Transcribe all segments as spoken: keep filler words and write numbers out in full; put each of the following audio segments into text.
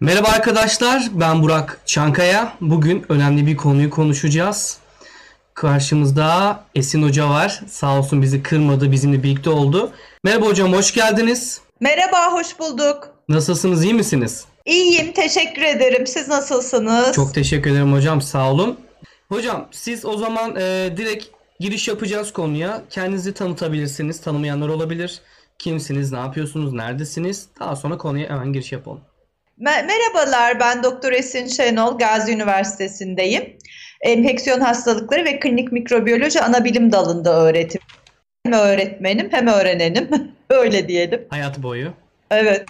Merhaba arkadaşlar, ben Burak Çankaya. Bugün önemli bir konuyu konuşacağız. Karşımızda Esin Hoca var. Sağ olsun bizi kırmadı, bizimle birlikte oldu. Merhaba hocam, hoş geldiniz. Merhaba, hoş bulduk. Nasılsınız, iyi misiniz? İyiyim, teşekkür ederim. Siz nasılsınız? Çok teşekkür ederim hocam, sağ olun. Hocam siz o zaman e, direkt giriş yapacağız konuya. Kendinizi tanıtabilirsiniz, tanımayanlar olabilir. Kimsiniz, ne yapıyorsunuz, neredesiniz? Daha sonra konuya hemen giriş yapalım. Me- Merhabalar, ben Doktor Esin Şenol, Gazi Üniversitesi'ndeyim. Enfeksiyon hastalıkları ve klinik mikrobiyoloji anabilim dalında öğretim. Hem öğretmenim hem öğrenenim. Öyle diyelim. Hayat boyu. Evet,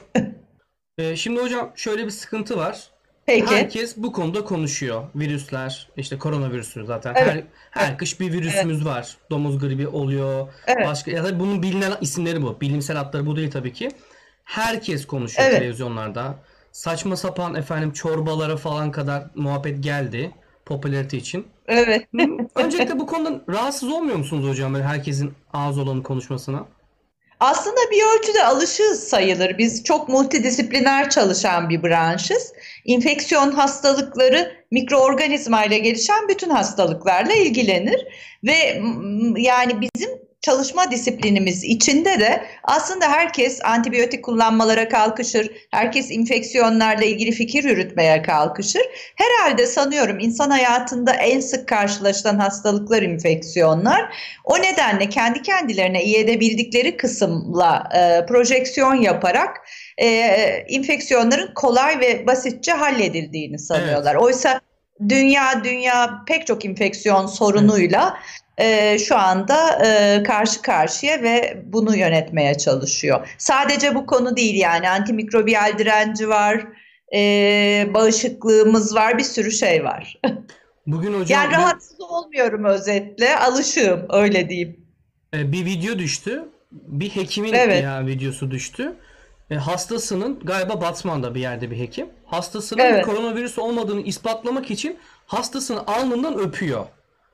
E, şimdi hocam şöyle bir sıkıntı var. peki. Herkes bu konuda konuşuyor. Virüsler, işte koronavirüsü zaten. Her Evet, her kış bir evet, virüsümüz var. Domuz gribi oluyor. evet, Başka ya da bunun bilinen isimleri bu. Bilimsel adları bu değil tabii ki. Herkes konuşuyor evet. televizyonlarda. Saçma sapan efendim çorbalara falan kadar muhabbet geldi popülarite için. Evet. Hı, Öncelikle bu konudan rahatsız olmuyor musunuz hocam böyle herkesin ağız olanı konuşmasına? Aslında bir ölçüde alışığız sayılır. Biz çok multidisipliner çalışan bir branşız. İnfeksiyon hastalıkları mikroorganizma ile gelişen bütün hastalıklarla ilgilenir ve mm, yani bizim çalışma disiplinimiz içinde de aslında herkes antibiyotik kullanmalara kalkışır. Herkes enfeksiyonlarla ilgili fikir yürütmeye kalkışır. Herhalde sanıyorum insan hayatında en sık karşılaşılan hastalıklar enfeksiyonlar. O nedenle kendi kendilerine iyi edebildikleri kısımla e, projeksiyon yaparak e, enfeksiyonların kolay ve basitçe halledildiğini Evet. sanıyorlar. Oysa dünya dünya pek çok enfeksiyon Evet. sorunuyla e, şu anda e, karşı karşıya ve bunu yönetmeye çalışıyor. Sadece bu konu değil yani antimikrobiyal direnci var, e, bağışıklığımız var, bir sürü şey var. Bugün Yani hocam bir rahatsız olmuyorum özetle, alışığım öyle diyeyim. e, bir video düştü. Bir hekimin Evet, ya videosu düştü. E, hastasının galiba Batman'da bir yerde bir hekim. Hastasının evet, koronavirüs olmadığını ispatlamak için hastasını alnından öpüyor.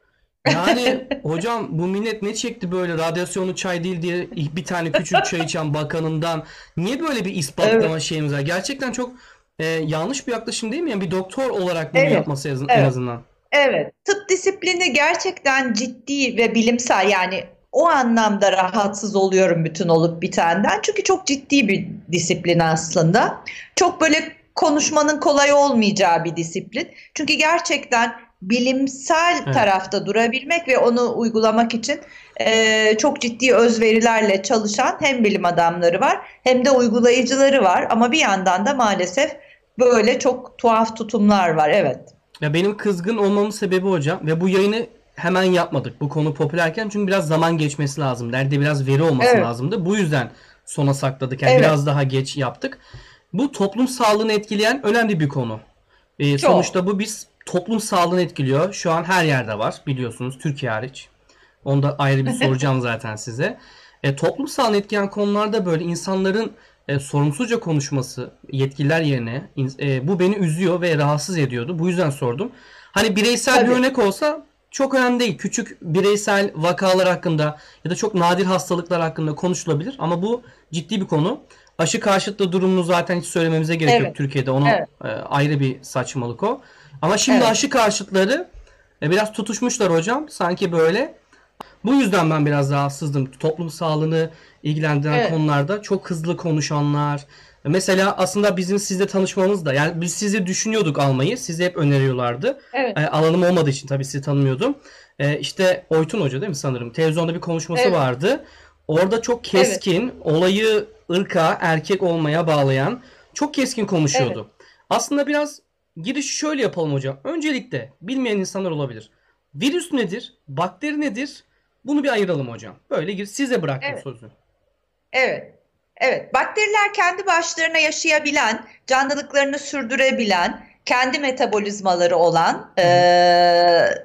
Yani hocam bu millet ne çekti böyle radyasyonlu çay değil diye bir tane küçük çay içen bakanından niye böyle bir evet, ispatlama şeyimiz var? Gerçekten çok e, yanlış bir yaklaşım değil mi? Yani bir doktor olarak bunu evet, yapması en en evet, azından. evet. Tıp disiplini gerçekten ciddi ve bilimsel yani o anlamda rahatsız oluyorum bütün olup bitenden. Çünkü çok ciddi bir disiplin aslında. Çok böyle konuşmanın kolay olmayacağı bir disiplin. Çünkü gerçekten bilimsel Evet. tarafta durabilmek ve onu uygulamak için eee, çok ciddi özverilerle çalışan hem bilim adamları var hem de uygulayıcıları var. Ama bir yandan da maalesef böyle çok tuhaf tutumlar var. Evet. Ya benim kızgın olmamın sebebi hocam ve bu yayını hemen yapmadık. Bu konu popülerken çünkü biraz zaman geçmesi lazım. Derdi biraz veri olması Evet. lazımdı. Bu yüzden sona sakladık. Yani Evet. biraz daha geç yaptık. Bu toplum sağlığını etkileyen önemli bir konu. Ee, sonuçta Çok. bu biz toplum sağlığını etkiliyor. Şu an her yerde var biliyorsunuz Türkiye hariç. Onu da ayrı bir soracağım zaten size. E, toplum sağlığını etkileyen konularda böyle insanların e, sorumsuzca konuşması yetkililer yerine in- e, bu beni üzüyor ve rahatsız ediyordu. Bu yüzden sordum. Hani bireysel bir Tabii. örnek olsa çok önemli değil. Küçük bireysel vakalar hakkında ya da çok nadir hastalıklar hakkında konuşulabilir. Ama bu ciddi bir konu. Aşı karşıtlığı durumunu zaten hiç söylememize gerek yok Evet. Türkiye'de. Onu Evet. e, ayrı bir saçmalık o. Ama şimdi Evet. aşı karşıtları e, biraz tutuşmuşlar hocam. Sanki böyle. Bu yüzden ben biraz rahatsızdım. Toplum sağlığını ilgilendiren Evet. konularda çok hızlı konuşanlar. Mesela aslında bizim sizle tanışmamız da yani biz sizi düşünüyorduk almayı. Sizi hep öneriyorlardı. Evet. E, alanım olmadığı için tabii sizi tanımıyordum. E, işte Oytun Hoca değil mi sanırım? Televizyonda bir konuşması Evet. vardı. Orada çok Evet. keskin, olayı ırka, erkek olmaya bağlayan çok keskin Evet. konuşuyordu. Aslında biraz girişi şöyle yapalım hocam. Öncelikle bilmeyen insanlar olabilir. Virüs nedir? Bakteri nedir? Bunu bir ayıralım hocam. Böyle gir. Size bıraktım Evet. sözü. Evet. Evet. Bakteriler kendi başlarına yaşayabilen, canlılıklarını sürdürebilen, kendi metabolizmaları olan Hı hı. eee,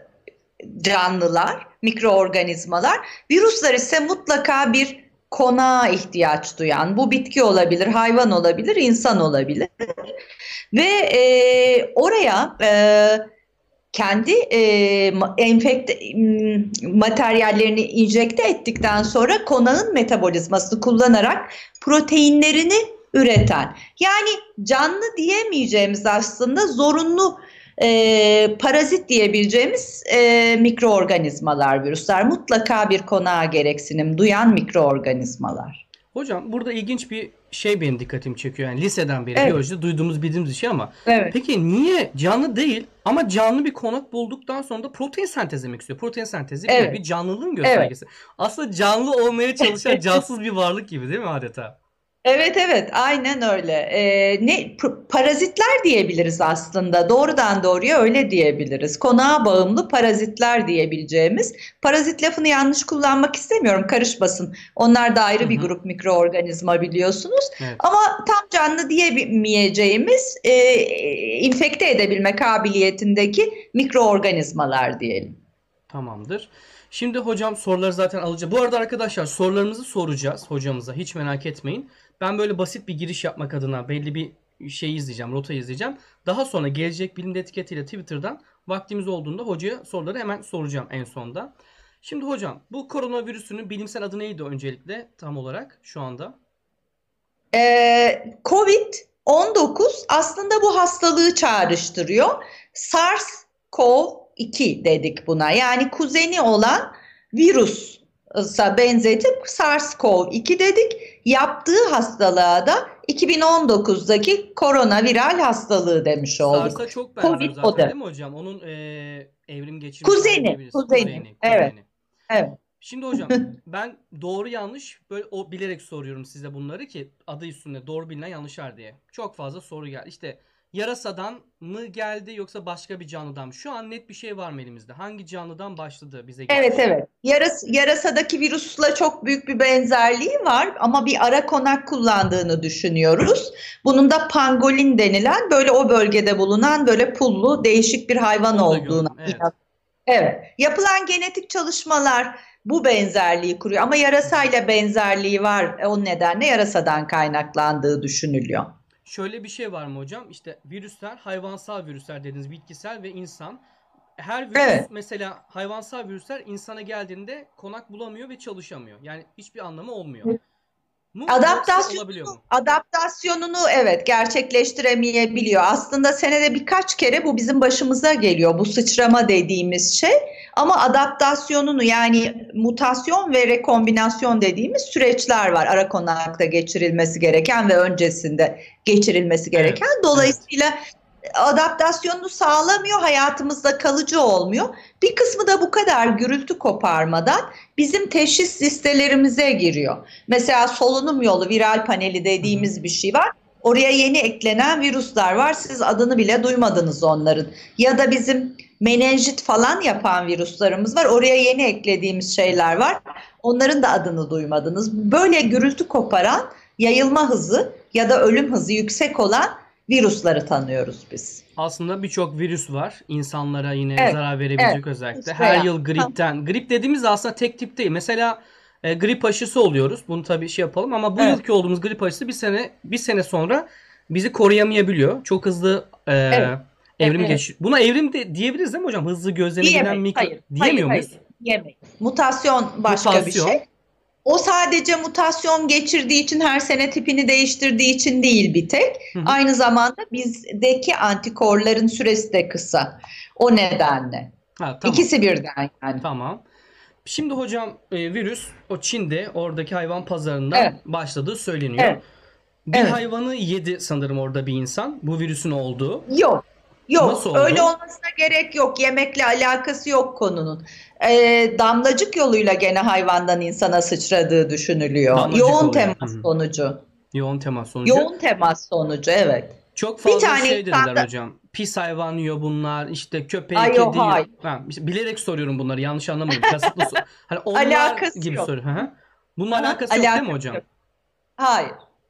canlılar, mikroorganizmalar. Virüsler ise mutlaka bir konağa ihtiyaç duyan, bu bitki olabilir, hayvan olabilir, insan olabilir. Ve eee, oraya eee, kendi e, enfekte materyallerini enjekte ettikten sonra konağın metabolizmasını kullanarak proteinlerini üreten. Yani canlı diyemeyeceğimiz aslında zorunlu e, parazit diyebileceğimiz e, mikroorganizmalar, virüsler. Mutlaka bir konağa gereksinim duyan mikroorganizmalar. Hocam burada ilginç bir şey benim dikkatimi çekiyor. Yani liseden beri Evet, biyolojide duyduğumuz bildiğimiz bir şey ama evet. peki niye canlı değil ama canlı bir konak bulduktan sonra da protein sentezlemek istiyor? Protein sentezi bir Evet, nevi canlılığın evet. göstergesi. Aslında canlı olmaya çalışan cansız bir varlık gibi değil mi adeta? Evet, evet, aynen öyle. Ee, ne p- parazitler diyebiliriz aslında. Doğrudan doğruya öyle diyebiliriz. Konağa bağımlı parazitler diyebileceğimiz. Parazit lafını yanlış kullanmak istemiyorum, karışmasın. Onlar da Hı ayrı bir hı. grup mikroorganizma biliyorsunuz. Evet. Ama tam canlı diyemeyeceğimiz e, infekte edebilme kabiliyetindeki mikroorganizmalar diyelim. Tamamdır. Şimdi hocam soruları zaten alacağız. Bu arada arkadaşlar sorularımızı soracağız hocamıza. Hiç merak etmeyin. Ben böyle basit bir giriş yapmak adına belli bir şey izleyeceğim, rota izleyeceğim. Daha sonra gelecek bilimde etiketiyle Twitter'dan vaktimiz olduğunda hocaya soruları hemen soracağım en sonda. Şimdi hocam bu koronavirüsünün bilimsel adı neydi öncelikle tam olarak şu anda? Ee, covid on dokuz aslında bu hastalığı çağrıştırıyor. SARS-CoV iki dedik buna. Yani kuzeni olan virusa benzetip SARS-CoV iki dedik. Yaptığı hastalığa da iki bin on dokuzdaki koronaviral hastalığı demiş olduk. SARS'a çok benziyor Covid o zaten da. değil mi hocam? Onun eee, evrim geçirmiş hali Kuzeni, diyebiliriz. kuzeni. Kuzeni, Evet, kuzeni. evet. Şimdi hocam ben doğru yanlış böyle o bilerek soruyorum size bunları ki adı üstünde doğru bilinen yanlışlar diye. Çok fazla soru geldi. İşte yarasadan mı geldi yoksa başka bir canlıdan mı? Şu an net bir şey var mı elimizde? Hangi canlıdan başladı bize Evet, geçiş? evet. Yaras, yarasadaki virüsle çok büyük bir benzerliği var ama bir ara konak kullandığını düşünüyoruz. Bunun da pangolin denilen böyle o bölgede bulunan böyle pullu değişik bir hayvan Onu da olduğuna gördüm. Evet. inan. Evet. Yapılan genetik çalışmalar bu benzerliği kuruyor ama yarasayla benzerliği var. O nedenle yarasadan kaynaklandığı düşünülüyor. Şöyle bir şey var mı hocam? İşte virüsler, hayvansal virüsler dediğiniz bitkisel ve insan. Her virüs Evet. mesela hayvansal virüsler insana geldiğinde konak bulamıyor ve çalışamıyor. Yani hiçbir anlamı olmuyor. Mu yoksa olabiliyor Adaptasyonunu, mu? adaptasyonunu evet gerçekleştiremeyebiliyor. Aslında senede birkaç kere bu bizim başımıza geliyor. Bu sıçrama dediğimiz şey. Ama adaptasyonunu yani mutasyon ve rekombinasyon dediğimiz süreçler var. Ara konakta geçirilmesi gereken ve öncesinde geçirilmesi gereken. Evet, evet. Dolayısıyla adaptasyonunu sağlamıyor, hayatımızda kalıcı olmuyor. Bir kısmı da bu kadar gürültü koparmadan bizim teşhis listelerimize giriyor. Mesela solunum yolu viral paneli Hı hı. dediğimiz bir şey var. Oraya yeni eklenen virüsler var. Siz adını bile duymadınız onların. Ya da bizim menenjit falan yapan virüslerimiz var. Oraya yeni eklediğimiz şeyler var. Onların da adını duymadınız. Böyle gürültü koparan, yayılma hızı ya da ölüm hızı yüksek olan virüsleri tanıyoruz biz. Aslında birçok virüs var. İnsanlara yine Evet, zarar evet. verebilecek özellikle. Her Sıçrayan. yıl gripten. Grip dediğimiz de aslında tek tip değil. Mesela e, grip aşısı oluyoruz. Bunu tabii şey yapalım ama bu Evet, yılki olduğumuz grip aşısı bir sene bir sene sonra bizi koruyamayabiliyor. Çok hızlı e, evet, evrim evet. geç. Buna evrim de diyebiliriz değil mi hocam? Hızlı gözlenebilen Diyemeyiz. mikro Hayır, hayır, diyemiyor hayır. muyuz? Diyemeyiz. Mutasyon başka bir şey. Mutasyon. O sadece mutasyon geçirdiği için her sene tipini değiştirdiği için değil bir tek. Hı hı. Aynı zamanda bizdeki antikorların süresi de kısa. O nedenle. Ha, tamam. İkisi birden yani. Tamam. Şimdi hocam e, virüs o Çin'de oradaki hayvan pazarından Evet, başladığı söyleniyor. evet, Bir evet. hayvanı yedi sanırım orada bir insan. Bu virüsün olduğu. Yok, Nasıl yok. Öyle oldu? olmasına gerek yok. Yemekle alakası yok konunun. Ee, damlacık yoluyla gene hayvandan insana sıçradığı düşünülüyor. Damlacık Yoğun oluyor. Hı temas hı. sonucu. Yoğun temas sonucu. Yoğun temas sonucu, evet. Çok Bir fazla tane şey dediler insanda... hocam. Pis hayvan yiyor bunlar. İşte köpeği, Ay yok, kedi yiyor. hayır. Ha, işte bilerek soruyorum bunları. Yanlış anlamayın. Kasıtlı sor- Hani onlar Alakası gibi yok. soruyor. Hı hı. Bununla Aha, alakası yok değil mi alakası hocam? yok. Hayır.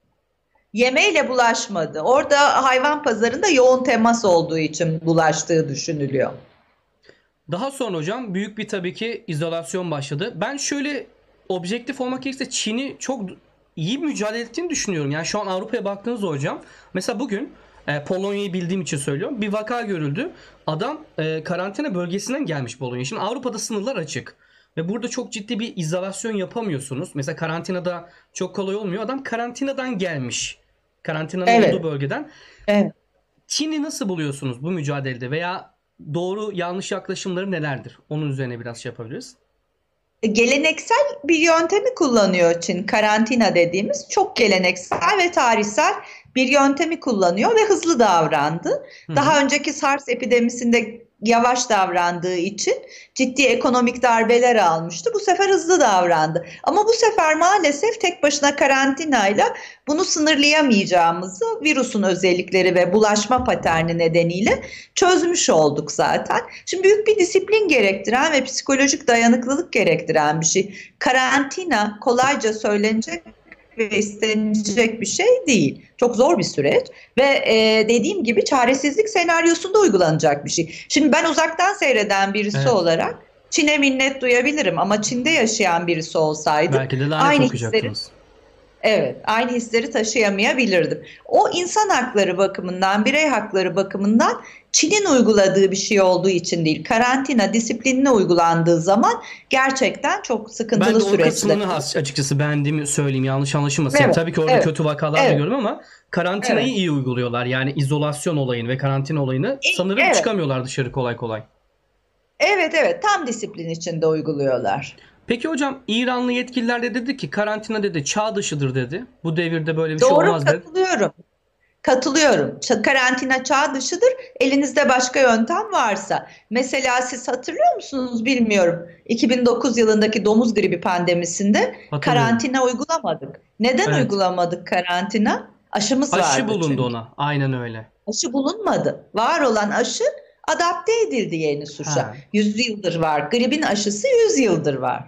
Yemeğiyle bulaşmadı. Orada hayvan pazarında yoğun temas olduğu için bulaştığı düşünülüyor. Daha sonra hocam büyük bir tabii ki izolasyon başladı. Ben şöyle objektif olmak gerekirse Çin'i çok iyi mücadele ettiğini düşünüyorum. Yani şu an Avrupa'ya baktığınızda hocam mesela bugün e, Polonya'yı bildiğim için söylüyorum. Bir vaka görüldü. Adam e, karantina bölgesinden gelmiş Polonya. Şimdi Avrupa'da sınırlar açık. Ve burada çok ciddi bir izolasyon yapamıyorsunuz. Mesela karantinada çok kolay olmuyor. Adam karantinadan gelmiş. Karantinanın olduğu Evet, bölgeden. evet. Çin'i nasıl buluyorsunuz bu mücadelede veya doğru yanlış yaklaşımları nelerdir? Onun üzerine biraz şey yapabiliriz. Geleneksel bir yöntemi kullanıyor Çin. Karantina dediğimiz çok geleneksel ve tarihsel bir yöntemi kullanıyor ve hızlı davrandı. Hı hı. Daha önceki SARS epidemisinde yavaş davrandığı için ciddi ekonomik darbeler almıştı. Bu sefer hızlı davrandı. Ama bu sefer maalesef tek başına karantinayla bunu sınırlayamayacağımızı virüsün özellikleri ve bulaşma paterni nedeniyle çözmüş olduk zaten. Şimdi büyük bir disiplin gerektiren ve psikolojik dayanıklılık gerektiren bir şey. Karantina kolayca söylenecek ve istenecek bir şey değil. Çok zor bir süreç ve e, dediğim gibi çaresizlik senaryosunda uygulanacak bir şey. Şimdi ben uzaktan seyreden birisi Evet. olarak Çin'e minnet duyabilirim ama Çin'de yaşayan birisi olsaydım Belki de lanet aynı hisleri okuyacaktınız. Evet, aynı hisleri taşıyamayabilirdim. O insan hakları bakımından, birey hakları bakımından Çin'in uyguladığı bir şey olduğu için değil. Karantina disiplinine uygulandığı zaman gerçekten çok Ben sıkıntılı de o süreçler. kısmını as- açıkçası beğendiğimi söyleyeyim, yanlış anlaşılmasın. Yani Evet, tabii ki orada evet, kötü vakalar da evet, gördüm ama karantinayı evet. iyi uyguluyorlar. Yani izolasyon olayını ve karantina olayını İyi, sanırım evet, çıkamıyorlar dışarı kolay kolay. evet, evet. Tam disiplin içinde uyguluyorlar. Peki hocam, İranlı yetkililer de dedi ki karantina dedi çağ dışıdır dedi. Bu devirde böyle bir şey Doğru, olmaz dedi. katılıyorum. Katılıyorum. Ç- Karantina çağ dışıdır. Elinizde başka yöntem varsa. Mesela siz hatırlıyor musunuz bilmiyorum. iki bin dokuz yılındaki domuz gribi pandemisinde Hatırlıyorum. karantina uygulamadık. Neden Evet. uygulamadık karantina? Aşımız Aşı vardı bulundu çünkü. ona. Aynen öyle. Aşı bulunmadı. Var olan aşı adapte edildi yeni suça. Ha. yüz yıldır var. Gripin aşısı yüz yıldır var.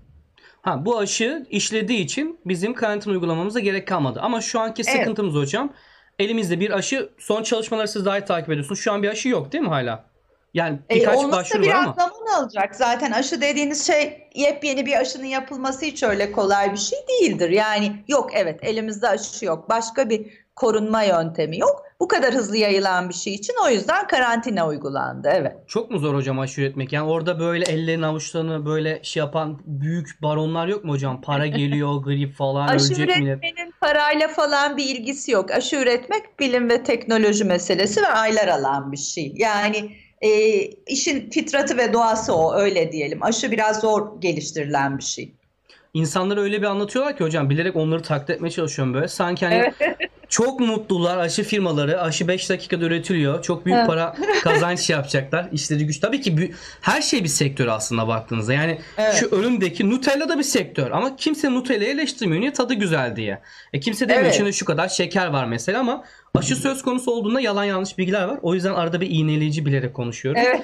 Ha, bu aşı işlediği için bizim karantina uygulamamıza gerek kalmadı. Ama şu anki Evet. sıkıntımız hocam, elimizde bir aşı, son çalışmaları siz daha iyi takip ediyorsunuz. Şu an bir aşı yok değil mi hala? Yani E, birkaç olması da başvuru var biraz ama. zaman alacak. Zaten aşı dediğiniz şey yepyeni bir aşının yapılması hiç öyle kolay bir şey değildir. Yani yok evet elimizde aşı yok. Başka bir korunma yöntemi yok. Bu kadar hızlı yayılan bir şey için o yüzden karantina uygulandı. Evet. Çok mu zor hocam aşı üretmek? Yani orada böyle ellerini avuçlarını böyle şey yapan büyük baronlar yok mu hocam? Para geliyor, grip falan, Aşı ölecek millet. üretmenin parayla falan bir ilgisi yok. Aşı üretmek bilim ve teknoloji meselesi ve aylar alan bir şey. Yani e, işin fitratı ve doğası o öyle diyelim. Aşı biraz zor geliştirilen bir şey. İnsanlara öyle bir anlatıyorlar ki hocam, bilerek onları taklit etmeye çalışıyorum böyle. Sanki hani Evet. çok mutlular, aşı firmaları. Aşı beş dakikada üretiliyor. Çok büyük Evet. para kazanç yapacaklar. İşleri güç. Tabii ki bü- her şey bir sektör aslında baktığınızda. Yani şu Evet. önümdeki Nutella da bir sektör. Ama kimse Nutella'yı eleştirmiyor. Niye? Tadı güzel diye. E kimse demiyor Evet. içinde şu kadar şeker var mesela, ama aşı söz konusu olduğunda yalan yanlış bilgiler var. O yüzden arada bir iğneleyici bilerek konuşuyorum. Evet.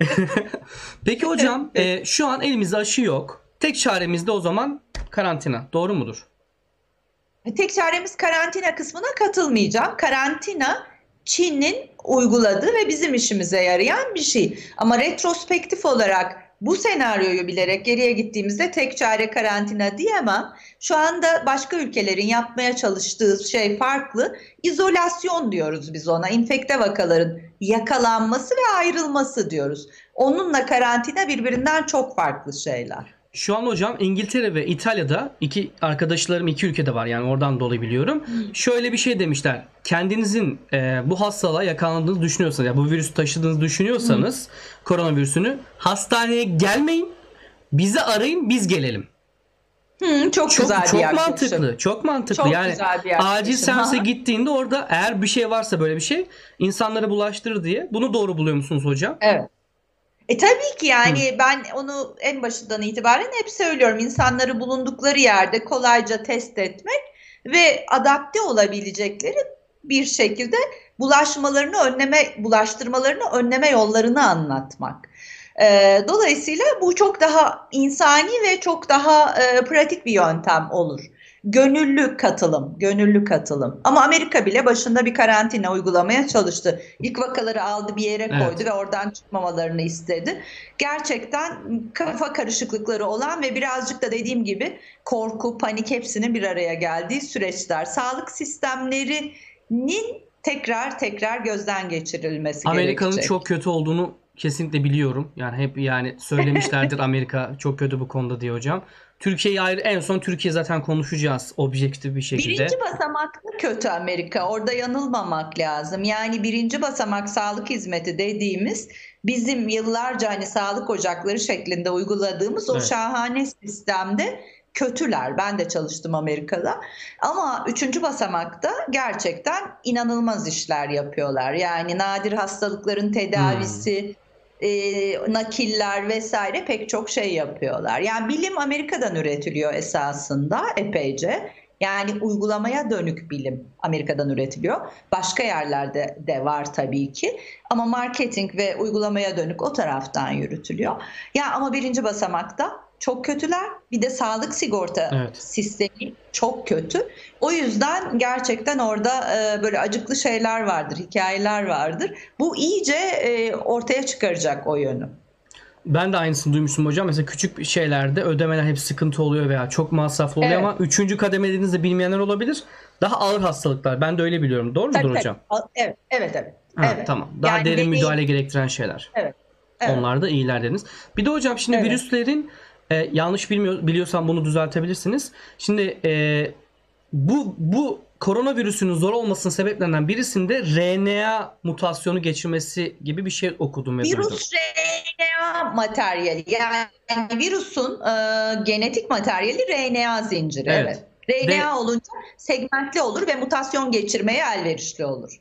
Peki hocam, e, şu an elimizde aşı yok. Tek çaremiz de o zaman karantina. Doğru mudur? Tek çaremiz karantina kısmına katılmayacağım. Karantina Çin'in uyguladığı ve bizim işimize yarayan bir şey. Ama retrospektif olarak bu senaryoyu bilerek geriye gittiğimizde tek çare karantina diyemem. Şu anda başka ülkelerin yapmaya çalıştığı şey farklı. İzolasyon diyoruz biz ona. İnfekte vakaların yakalanması ve ayrılması diyoruz. Onunla karantina birbirinden çok farklı şeyler. Şu an hocam İngiltere ve İtalya'da, iki arkadaşlarım iki ülkede var, yani oradan dolayı biliyorum. Şöyle bir şey demişler. Kendinizin e, bu hastalığa yakalandığınızı düşünüyorsanız, yani bu virüsü taşıdığınızı düşünüyorsanız, koronavirüsünü, hastaneye gelmeyin. Bizi arayın, biz gelelim. Hı, çok, Çok güzel bir çok yaklaşım. mantıklı. Çok mantıklı. Çok Yani güzel bir yaklaşım. acil seansa Aha. gittiğinde orada eğer bir şey varsa, böyle bir şey insanlara bulaştırır diye. Bunu doğru buluyor musunuz hocam? Evet. E tabii ki Hı. yani ben onu en başından itibaren hep söylüyorum. İnsanları bulundukları yerde kolayca test etmek ve adapte olabilecekleri bir şekilde bulaşmalarını önleme, bulaştırmalarını önleme yollarını anlatmak. E, dolayısıyla bu çok daha insani ve çok daha e, pratik bir yöntem olur. Gönüllü katılım, gönüllü katılım. Ama Amerika bile başında bir karantina uygulamaya çalıştı. İlk vakaları aldı bir yere koydu Evet. ve oradan çıkmamalarını istedi. Gerçekten kafa karışıklıkları olan ve birazcık da dediğim gibi korku, panik hepsinin bir araya geldiği süreçler. Sağlık sistemlerinin tekrar tekrar gözden geçirilmesi Amerika'nın gerekecek. çok kötü olduğunu kesinlikle biliyorum. Yani hep yani söylemişlerdir Amerika çok kötü bu konuda diye hocam. Türkiye'yi ayrı, en son Türkiye zaten konuşacağız objektif bir şekilde. Birinci basamakta kötü Amerika. Orada yanılmamak lazım. Yani birinci basamak sağlık hizmeti dediğimiz bizim yıllarca hani sağlık ocakları şeklinde uyguladığımız o Evet. şahane sistemde kötüler. Ben de çalıştım Amerika'da. Ama üçüncü basamakta gerçekten inanılmaz işler yapıyorlar. Yani nadir hastalıkların tedavisi, e, nakiller vesaire pek çok şey yapıyorlar. Yani bilim Amerika'dan üretiliyor esasında epeyce. Yani uygulamaya dönük bilim Amerika'dan üretiliyor. Başka yerlerde de var tabii ki. Ama marketing ve uygulamaya dönük o taraftan yürütülüyor. Ya ama birinci basamakta çok kötüler. Bir de sağlık sigorta Evet. sistemi çok kötü. O yüzden gerçekten orada e, böyle acıklı şeyler vardır, hikayeler vardır. Bu iyice e, ortaya çıkaracak o yönü. Ben de aynısını duymuştum hocam. Mesela küçük şeylerde ödemeler hep sıkıntı oluyor veya çok masraflı oluyor, Evet. ama üçüncü kademe dediğinizde bilmeyenler olabilir. Daha ağır hastalıklar. Ben de öyle biliyorum. Doğru mudur Tabii, hocam? tabii. Evet, evet, evet. Ha, evet. tamam. Daha Yani derin deneyim- müdahale gerektiren şeyler. Evet. Evet. Onlar da iyiler dediniz. Bir de hocam şimdi Evet. virüslerin e, yanlış bilmiyor, biliyorsam bunu düzeltebilirsiniz. Şimdi e, bu bu koronavirüsünün zor olmasının sebeplerinden birisinde R N A mutasyonu geçirmesi gibi bir şey okudum ve duydum. Virüs R N A materyali, yani virüsün e, genetik materyali R N A zinciri. Evet. Evet. R N A Ve- olunca segmentli olur ve mutasyon geçirmeye elverişli olur.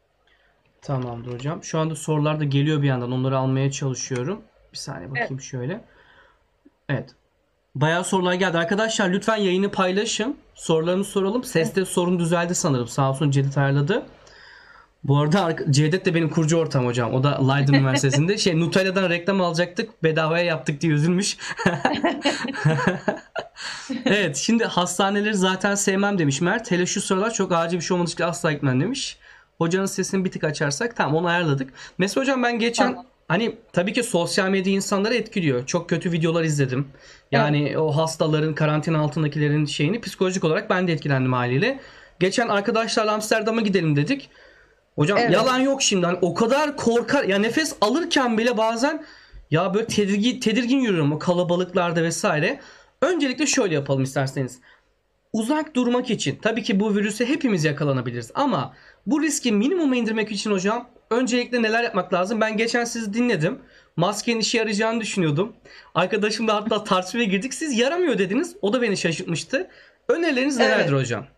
Tamamdır hocam. Şu anda sorular da geliyor bir yandan. Onları almaya çalışıyorum. Bir saniye bakayım şöyle. Evet. Bayağı sorular geldi. Arkadaşlar lütfen yayını paylaşın. Sorularını soralım. Seste sorun düzeldi sanırım. Sağ olsun Cedit ayarladı. Bu arada arka- Cevdet de benim kurucu ortam hocam. O da Leiden Üniversitesi'nde. Şey, Nutella'dan reklam alacaktık. Bedavaya yaptık diye üzülmüş. Evet, şimdi hastaneleri zaten sevmem demiş Mert. Hele şu sıralar çok acil bir şey olmadığı için asla gitmem demiş. Hocanın sesini bir tık açarsak tamam, onu ayarladık. Mesela hocam ben geçen Tamam. hani tabii ki sosyal medya insanları etkiliyor. Çok kötü videolar izledim. Yani o hastaların, karantina altındakilerin şeyini psikolojik olarak ben de etkilendim haliyle. Geçen arkadaşlarla Amsterdam'a gidelim dedik. Hocam Evet. yalan yok şimdi. Hani o kadar korkar ya, nefes alırken bile bazen ya böyle tedirgin tedirgin yürüyorum o kalabalıklarda vesaire. Öncelikle şöyle yapalım isterseniz. Uzak durmak için tabii ki bu virüse hepimiz yakalanabiliriz ama bu riski minimuma indirmek için hocam öncelikle neler yapmak lazım? Ben geçen sizi dinledim. Maskenin işe yarayacağını düşünüyordum. Arkadaşımla hatta tartışmaya girdik. Siz yaramıyor dediniz. O da beni şaşırtmıştı. Önerileriniz nelerdir Evet. hocam?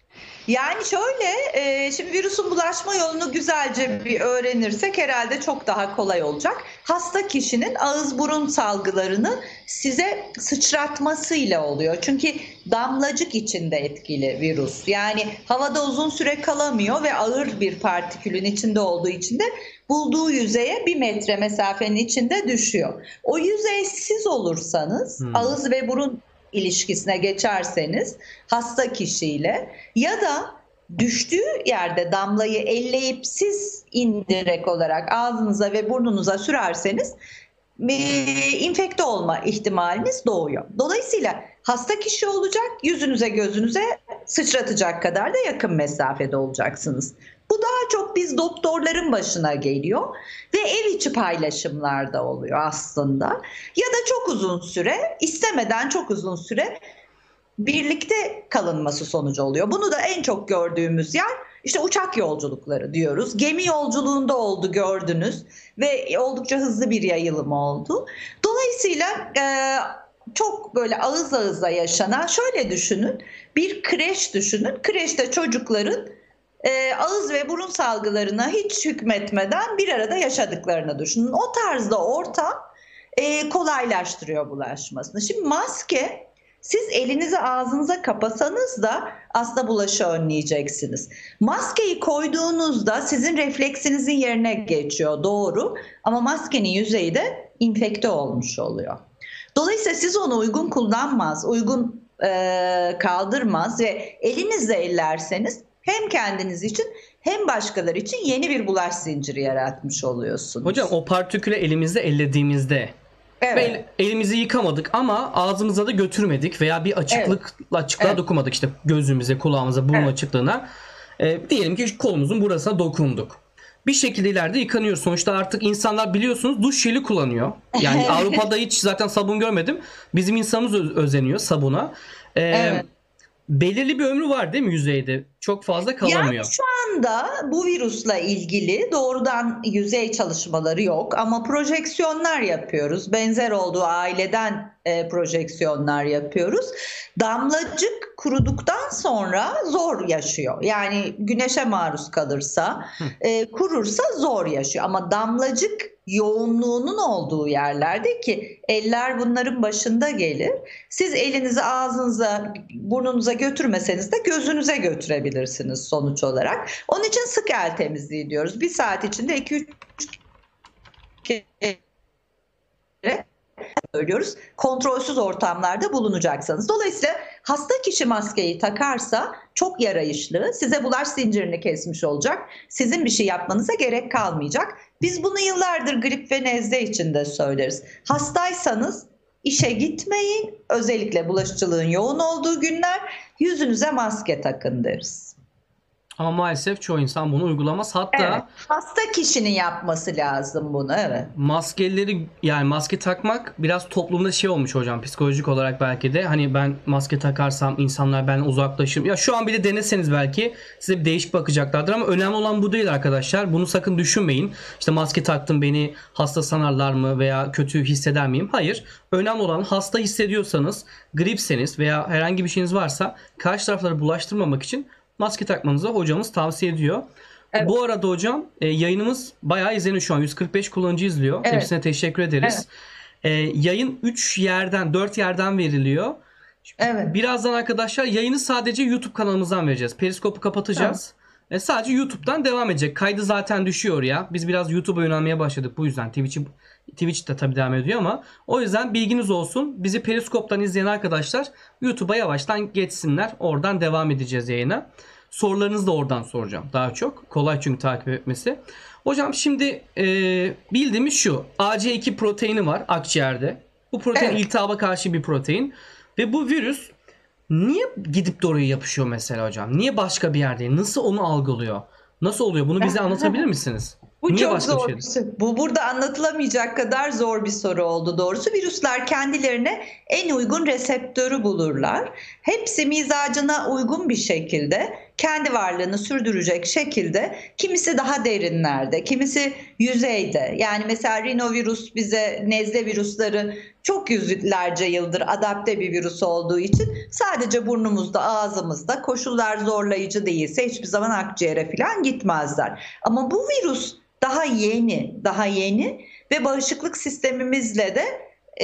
Yani şöyle, e, şimdi virüsün bulaşma yolunu güzelce bir öğrenirsek herhalde çok daha kolay olacak. Hasta kişinin ağız burun salgılarını size sıçratmasıyla oluyor. Çünkü damlacık içinde etkili virüs. Yani havada uzun süre kalamıyor ve ağır bir partikülün içinde olduğu için de bulduğu yüzeye bir metre mesafenin içinde düşüyor. O yüzey siz olursanız, Hmm. ağız ve burun ilişkisine geçerseniz hasta kişiyle ya da düştüğü yerde damlayı elleyip siz indirek olarak ağzınıza ve burnunuza sürerseniz e, infekte olma ihtimaliniz doğuyor. Dolayısıyla hasta kişi olacak, yüzünüze gözünüze sıçratacak kadar da yakın mesafede olacaksınız. Bu daha çok biz doktorların başına geliyor ve ev içi paylaşımlarda oluyor aslında. Ya da çok uzun süre, istemeden çok uzun süre birlikte kalınması sonucu oluyor. Bunu da en çok gördüğümüz yer işte uçak yolculukları diyoruz. Gemi yolculuğunda oldu, gördünüz ve oldukça hızlı bir yayılım oldu. Dolayısıyla e, çok böyle ağız ağıza yaşanan, şöyle düşünün, bir kreş düşünün. Kreşte çocukların e, ağız ve burun salgılarına hiç hükmetmeden bir arada yaşadıklarını düşünün. O tarzda ortam e, kolaylaştırıyor bulaşmasını. Şimdi maske, siz elinizi ağzınıza kapasanız da aslında bulaşı önleyeceksiniz. Maskeyi koyduğunuzda sizin refleksinizin yerine geçiyor, doğru, ama maskenin yüzeyi de infekte olmuş oluyor. Dolayısıyla siz onu uygun kullanmaz, uygun e, kaldırmaz ve elinizle ellerseniz hem kendiniz için hem başkaları için yeni bir bulaş zinciri yaratmış oluyorsunuz. Hocam o partikülü elimizde ellediğimizde Evet. ve elimizi yıkamadık ama ağzımıza da götürmedik veya bir açıklıkla açıklığa Evet. dokunmadık, işte gözümüze, kulağımıza, burun Evet. açıklığına. Ee, diyelim ki kolumuzun burasına dokunduk. bir şekilde ileride yıkanıyor. Sonuçta artık insanlar biliyorsunuz duş jeli kullanıyor. Yani Avrupa'da hiç zaten sabun görmedim. Bizim insanımız ö- özeniyor sabuna. Ee, Evet. Belirli bir ömrü var değil mi yüzeyde? Çok fazla Yani kalamıyor. şu anda bu virüsle ilgili doğrudan yüzey çalışmaları yok ama projeksiyonlar yapıyoruz. Benzer olduğu aileden e, projeksiyonlar yapıyoruz. Damlacık kuruduktan sonra zor yaşıyor. Yani güneşe maruz kalırsa, e, kurursa zor yaşıyor. Ama damlacık yoğunluğunun olduğu yerlerde ki eller bunların başında gelir. Siz elinizi ağzınıza, burnunuza götürmeseniz de gözünüze götürebilirsiniz sonuç olarak. Onun için sık el temizliği diyoruz. Bir saat içinde iki üç kere söylüyoruz. Kontrolsüz ortamlarda bulunacaksanız. Dolayısıyla hasta kişi maskeyi takarsa çok yarayışlı, size bulaş zincirini kesmiş olacak. Sizin bir şey yapmanıza gerek kalmayacak. Biz bunu yıllardır grip ve nezle için de söyleriz. Hastaysanız işe gitmeyin. Özellikle bulaşıcılığın yoğun olduğu günler yüzünüze maske takın deriz. Ama maalesef çoğu insan bunu uygulamaz. Hatta Evet, hasta kişinin yapması lazım bunu, evet. maskeleri yani maske takmak biraz toplumda şey olmuş hocam, psikolojik olarak belki de hani ben maske takarsam insanlar benden uzaklaşır. Ya şu an bile deneseniz belki size bir değişik bakacaklardır ama önemli olan bu değil arkadaşlar. Bunu sakın düşünmeyin. İşte maske taktım beni hasta sanarlar mı veya kötü hisseder miyim? Hayır. Önemli olan hasta hissediyorsanız, gripseniz veya herhangi bir şeyiniz varsa karşı tarafları bulaştırmamak için maske takmanızı hocamız tavsiye ediyor. Evet. Bu arada hocam e, yayınımız bayağı izleniyor şu an. yüz kırk beş kullanıcı izliyor. Evet. Hepsine teşekkür ederiz. E, yayın üç yerden dört yerden veriliyor. Evet. Birazdan arkadaşlar yayını sadece YouTube kanalımızdan vereceğiz. Periskop'u kapatacağız. E, sadece YouTube'dan devam edecek. Kaydı zaten düşüyor ya. Biz biraz YouTube'a yönelmeye başladık bu yüzden. Twitch'i Twitch de tabii devam ediyor ama o yüzden bilginiz olsun. Bizi Periskop'tan izleyen arkadaşlar YouTube'a yavaştan geçsinler. Oradan devam edeceğiz yayına. Sorularınızı da oradan soracağım daha çok. Kolay çünkü takip etmesi. Hocam şimdi e, bildiğimiz şu. A C iki proteini var akciğerde. Bu protein Evet. iltihaba karşı bir protein. Ve bu virüs niye gidip de oraya yapışıyor mesela hocam? Niye başka bir yerde? Nasıl onu algılıyor? Nasıl oluyor? Bunu bize anlatabilir misiniz? Bu Niye çok başka bir zor şey bir değil? soru. Bu burada anlatılamayacak kadar zor bir soru oldu doğrusu. Virüsler kendilerine en uygun reseptörü bulurlar. Hepsi mizacına uygun bir şekilde kendi varlığını sürdürecek şekilde kimisi daha derinlerde, kimisi yüzeyde. Yani mesela rinovirüs bize nezle virüsleri çok yüzlerce yıldır adapte bir virüs olduğu için sadece burnumuzda, ağzımızda koşullar zorlayıcı değilse hiçbir zaman akciğere falan gitmezler. Ama bu virüs daha yeni, daha yeni ve bağışıklık sistemimizle de e,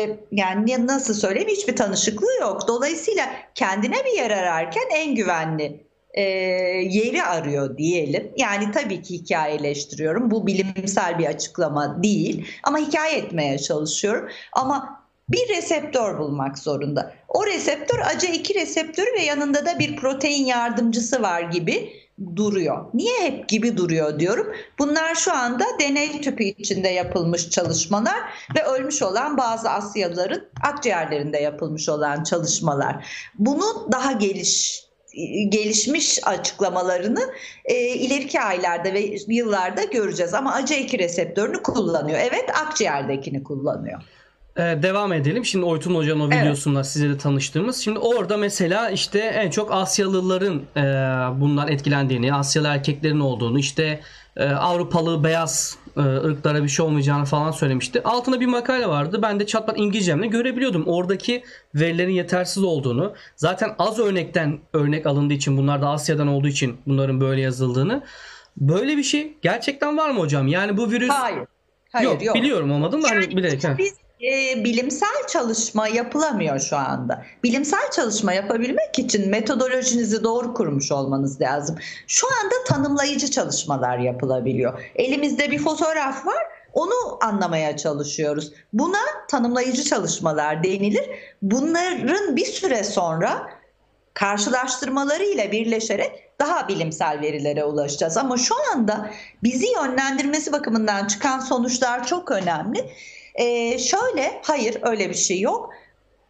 yani nasıl söyleyeyim hiçbir tanışıklığı yok. Dolayısıyla kendine bir yer ararken en güvenli e, yeri arıyor diyelim. Yani tabii ki hikayeleştiriyorum. Bu bilimsel bir açıklama değil ama hikaye etmeye çalışıyorum. Ama bir reseptör bulmak zorunda. O reseptör A C iki reseptörü ve yanında da bir protein yardımcısı var gibi duruyor. Niye hep gibi duruyor diyorum. Bunlar şu anda deney tüpü içinde yapılmış çalışmalar ve ölmüş olan bazı Asyalıların akciğerlerinde yapılmış olan çalışmalar. Bunun daha geliş gelişmiş açıklamalarını e, ileriki aylarda ve yıllarda göreceğiz. Ama A C iki reseptörünü kullanıyor. Evet, akciğerdekini kullanıyor. Ee, devam edelim. Şimdi Oytun Hoca'nın o Evet. videosunda sizle de tanıştığımız. Şimdi orada mesela işte en çok Asyalıların e, bundan etkilendiğini, Asyalı erkeklerin olduğunu, işte e, Avrupalı beyaz e, ırklara bir şey olmayacağını falan söylemişti. Altında bir makale vardı. Ben de çatpat İngilizcemle görebiliyordum. Oradaki verilerin yetersiz olduğunu. Zaten az örnekten örnek alındığı için, bunlar da Asya'dan olduğu için bunların böyle yazıldığını. Böyle bir şey gerçekten var mı hocam? Yani bu virüs... Hayır. Hayır, yok, yok. biliyorum olmadım da hani Yani bilerek. ha. biz e, bilimsel çalışma yapılamıyor şu anda. Bilimsel çalışma yapabilmek için metodolojinizi doğru kurmuş olmanız lazım. Şu anda tanımlayıcı çalışmalar yapılabiliyor. Elimizde bir fotoğraf var. Onu anlamaya çalışıyoruz. Buna tanımlayıcı çalışmalar denilir. Bunların bir süre sonra karşılaştırmaları ile birleşerek daha bilimsel verilere ulaşacağız. Ama şu anda bizi yönlendirmesi bakımından çıkan sonuçlar çok önemli. Ee, şöyle, hayır öyle bir şey yok.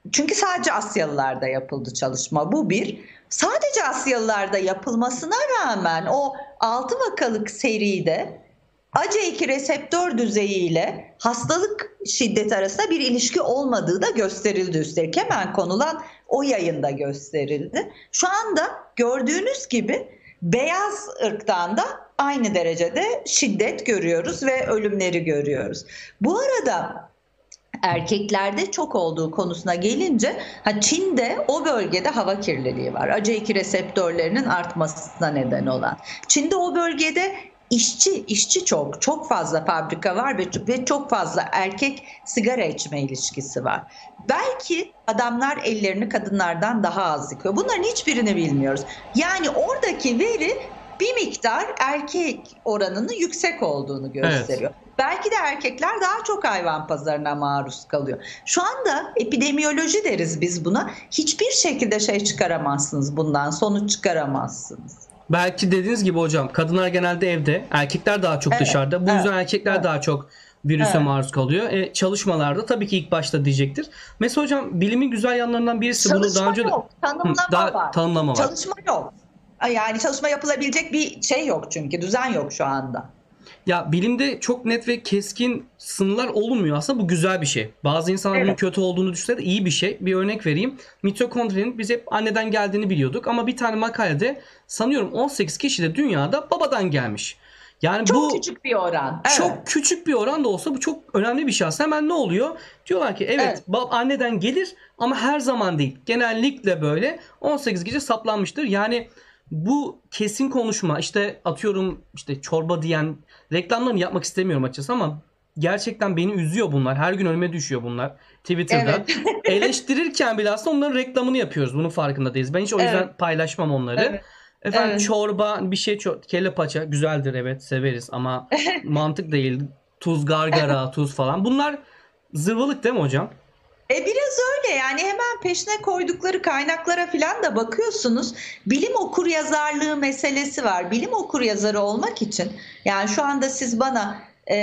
Çünkü sadece Asyalılarda yapıldı çalışma. Bu bir. Sadece Asyalılarda yapılmasına rağmen o altı vakalık seride A C E iki reseptör düzeyiyle hastalık şiddeti arasında bir ilişki olmadığı da gösterildi üstelik. Hemen konulan o yayında gösterildi. Şu anda gördüğünüz gibi beyaz ırktan da aynı derecede şiddet görüyoruz ve ölümleri görüyoruz. Bu arada erkeklerde çok olduğu konusuna gelince Çin'de o bölgede hava kirliliği var. A C E iki reseptörlerinin artmasına neden olan. Çin'de o bölgede işçi, işçi çok, çok fazla fabrika var ve, ve çok fazla erkek sigara içme ilişkisi var. Belki adamlar ellerini kadınlardan daha az yıkıyor. Bunların hiçbirini bilmiyoruz. Yani oradaki veri bir miktar erkek oranının yüksek olduğunu gösteriyor. Evet. Belki de erkekler daha çok hayvan pazarına maruz kalıyor. Şu anda epidemiyoloji deriz biz buna. Hiçbir şekilde şey çıkaramazsınız bundan, sonuç çıkaramazsınız. Belki dediğiniz gibi hocam kadınlar genelde evde, erkekler daha çok evet, dışarıda. Bu evet, yüzden erkekler evet. daha çok virüse evet. maruz kalıyor. E, çalışmalarda tabii ki ilk başta diyecektir. Mesela hocam bilimin güzel yanlarından birisi çalışma bunu daha önce yok, tanımlama daha, var. Tanımlama var. Çalışma yok. Yani çalışma yapılabilecek bir şey yok çünkü düzen yok şu anda. Ya bilimde çok net ve keskin sınırlar olmuyor aslında, bu güzel bir şey. Bazı insanlar evet. bunun kötü olduğunu düşünse de iyi bir şey. Bir örnek vereyim. Mitokondrinin biz hep anneden geldiğini biliyorduk ama bir tane makalede sanıyorum on sekiz kişi de dünyada babadan gelmiş. Yani çok bu küçük bir oran. Evet. Çok küçük bir oran da olsa bu çok önemli bir şey aslında. Hemen ne oluyor? Diyorlar ki evet, evet. anneden gelir ama her zaman değil. Genellikle böyle on sekiz kişi saplanmıştır. Yani bu kesin konuşma, işte atıyorum işte çorba diyen reklamlarını yapmak istemiyorum açıkçası ama gerçekten beni üzüyor bunlar. Her gün önüme düşüyor bunlar Twitter'da. Evet. Eleştirirken bile aslında onların reklamını yapıyoruz. Bunun farkındayız. Ben hiç o yüzden evet. paylaşmam onları. Evet. Efendim evet. çorba bir şey, kelle paça güzeldir, evet severiz ama mantık değil. Tuz gargara, tuz falan. Bunlar zırvalık değil mi hocam? E biraz öyle yani, hemen peşine koydukları kaynaklara falan da bakıyorsunuz. Bilim okuryazarlığı meselesi var. Bilim okuryazarı olmak için yani şu anda siz bana e,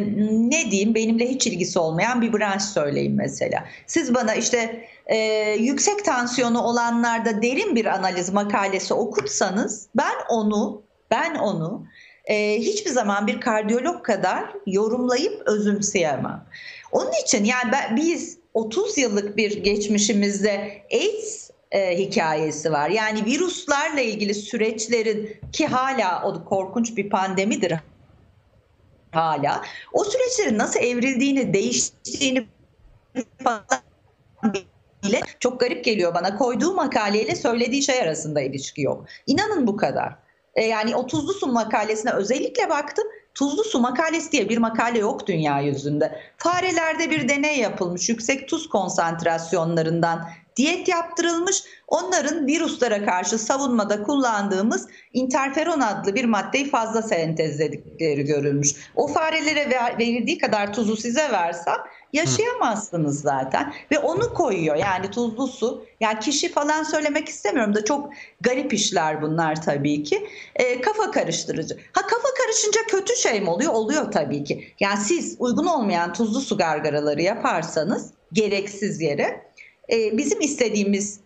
ne diyeyim, benimle hiç ilgisi olmayan bir branş söyleyin mesela. Siz bana işte e, yüksek tansiyonu olanlarda derin bir analiz makalesi okutsanız ben onu ben onu e, hiçbir zaman bir kardiyolog kadar yorumlayıp özümseyemem. Onun için yani ben, biz otuz yıllık bir geçmişimizde AIDS e, hikayesi var. Yani virüslerle ilgili süreçlerin, ki hala o korkunç bir pandemidir hala, o süreçlerin nasıl evrildiğini, değiştiğini bile çok garip geliyor bana. Koyduğu makaleyle söylediği şey arasında ilişki yok. İnanın bu kadar. E, yani o Tuzlu Su makalesine özellikle baktım. Tuzlu su makalesi diye bir makale yok dünya yüzünde. Farelerde bir deney yapılmış. Yüksek tuz konsantrasyonlarından diyet yaptırılmış. Onların virüslere karşı savunmada kullandığımız interferon adlı bir maddeyi fazla sentezledikleri görülmüş. O farelere verildiği kadar tuzu size versem yaşayamazsınız zaten. Ve onu koyuyor yani tuzlu su. Yani kişi falan söylemek istemiyorum da çok garip işler bunlar tabii ki. E, kafa karıştırıcı. Ha, kafa karışınca kötü şey mi oluyor? Oluyor tabii ki. Yani siz uygun olmayan tuzlu su gargaraları yaparsanız gereksiz yere e, bizim istediğimiz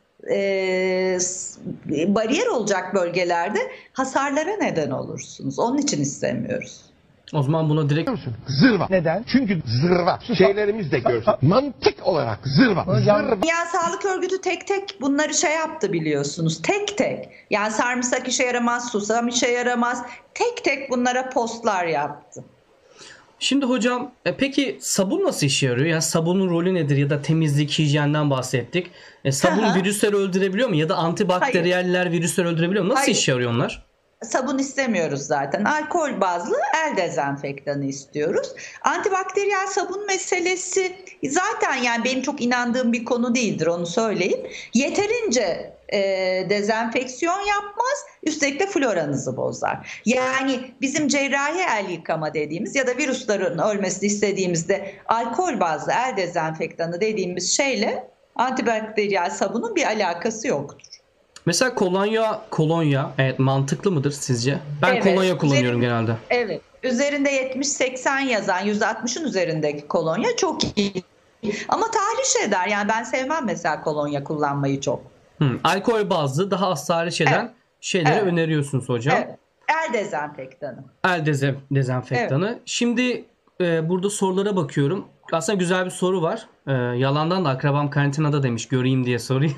e, bariyer olacak bölgelerde hasarlara neden olursunuz. Onun için istemiyoruz. O zaman buna direkt... Zırva. Neden? Çünkü zırva. Şeylerimiz de görsün. Mantık olarak zırva. Zırva. Dünya Sağlık Örgütü tek tek bunları şey yaptı biliyorsunuz. Tek tek. Yani sarımsak işe yaramaz, susam işe yaramaz. Tek tek bunlara postlar yaptı. Şimdi hocam e, peki sabun nasıl işe yarıyor? Yani sabunun rolü nedir? Ya da temizlik, hijyenden bahsettik. E, sabun Aha. virüsleri öldürebiliyor mu? Ya da antibakteriyeller Hayır. virüsleri öldürebiliyor mu? Nasıl Hayır. işe yarıyor onlar? Sabun istemiyoruz zaten. Alkol bazlı el dezenfektanı istiyoruz. Antibakteriyel sabun meselesi zaten yani benim çok inandığım bir konu değildir, onu söyleyeyim. Yeterince e, dezenfeksiyon yapmaz, üstelik de floranızı bozar. Yani bizim cerrahi el yıkama dediğimiz ya da virüslerin ölmesini istediğimizde alkol bazlı el dezenfektanı dediğimiz şeyle antibakteriyel sabunun bir alakası yoktur. Mesela kolonya, kolonya evet mantıklı mıdır sizce? Ben evet, kolonya kullanıyorum üzerinde, genelde. Evet. Üzerinde yetmiş seksen yazan yüzde altmışın üzerindeki kolonya çok iyi. Ama tahriş eder. Yani ben sevmem mesela kolonya kullanmayı çok. Hı, alkol bazlı daha az tahriş eden Evet, şeyleri evet, öneriyorsunuz hocam. evet. El dezenfektanı. El deze- Evet. dezenfektanı. Şimdi e, burada sorulara bakıyorum. Aslında güzel bir soru var. E, yalandan da akrabam karantinada demiş göreyim diye soruyu.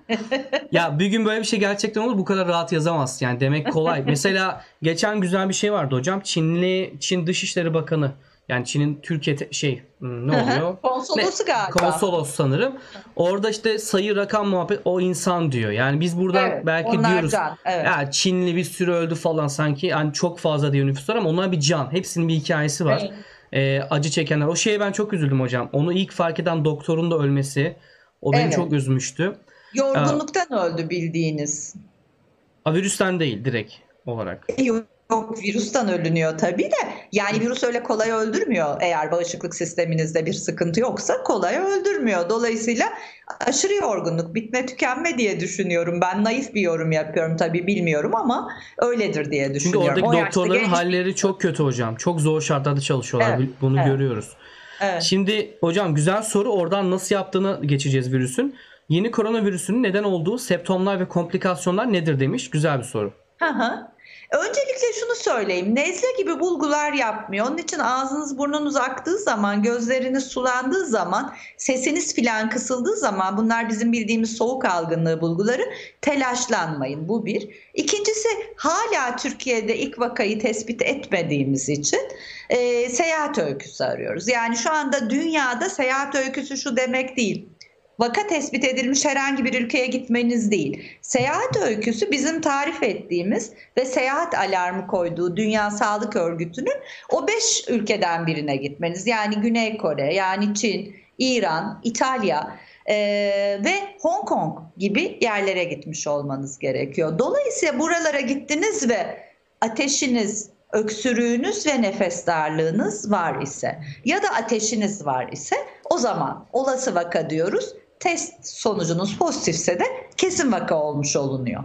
Ya bir gün böyle bir şey gerçekten olur bu kadar rahat yazamaz. Yani demek kolay. Mesela geçen güzel bir şey vardı hocam. Çinli Çin Dışişleri Bakanı yani Çin'in Türkiye te- şey hmm, ne oluyor? Konsolosu Ne? galiba. Konsolos sanırım. Orada işte sayı rakam muhabbet o insan diyor. Yani biz buradan Evet, belki onlar diyoruz can. Evet. ya Çinli bir sürü öldü falan sanki yani çok fazla diyor nüfus var ama onlar bir can. Hepsinin bir hikayesi var. Evet. Ee, acı çekenler. O şeye ben çok üzüldüm hocam. Onu ilk fark eden doktorun da ölmesi. O beni Evet. çok üzmüştü. Yorgunluktan öldü bildiğiniz. A, virüsten değil direkt olarak. Yok, yok, virüsten ölünüyor tabii de. Yani virüs öyle kolay öldürmüyor. Eğer bağışıklık sisteminizde bir sıkıntı yoksa kolay öldürmüyor. Dolayısıyla aşırı yorgunluk, bitme tükenme diye düşünüyorum. Ben naif bir yorum yapıyorum tabii bilmiyorum ama öyledir diye Çünkü düşünüyorum. oradaki O yaşta doktorların genç- halleri çok kötü hocam. Çok zor şartlarda çalışıyorlar. Evet, Bunu evet. görüyoruz. Evet. Şimdi hocam güzel soru. Oradan nasıl yaptığını geçeceğiz virüsün. Yeni koronavirüsünün neden olduğu semptomlar ve komplikasyonlar nedir demiş. Güzel bir soru. Hı hı. Öncelikle şunu söyleyeyim. Nezle gibi bulgular yapmıyor. Onun için ağzınız burnunuz aktığı zaman, gözleriniz sulandığı zaman, sesiniz filan kısıldığı zaman bunlar bizim bildiğimiz soğuk algınlığı bulguları. Telaşlanmayın. Bu bir. İkincisi hala Türkiye'de ilk vakayı tespit etmediğimiz için e, seyahat öyküsü arıyoruz. Yani şu anda dünyada seyahat öyküsü şu demek değil. Vaka tespit edilmiş herhangi bir ülkeye gitmeniz değil. Seyahat öyküsü bizim tarif ettiğimiz ve seyahat alarmı koyduğu Dünya Sağlık Örgütü'nün o beş ülkeden birine gitmeniz. Yani Güney Kore, yani Çin, İran, İtalya e, ve Hong Kong gibi yerlere gitmiş olmanız gerekiyor. Dolayısıyla buralara gittiniz ve ateşiniz, öksürüğünüz ve nefes darlığınız var ise ya da ateşiniz var ise o zaman olası vaka diyoruz. Test sonucunuz pozitifse de kesin vaka olmuş olunuyor.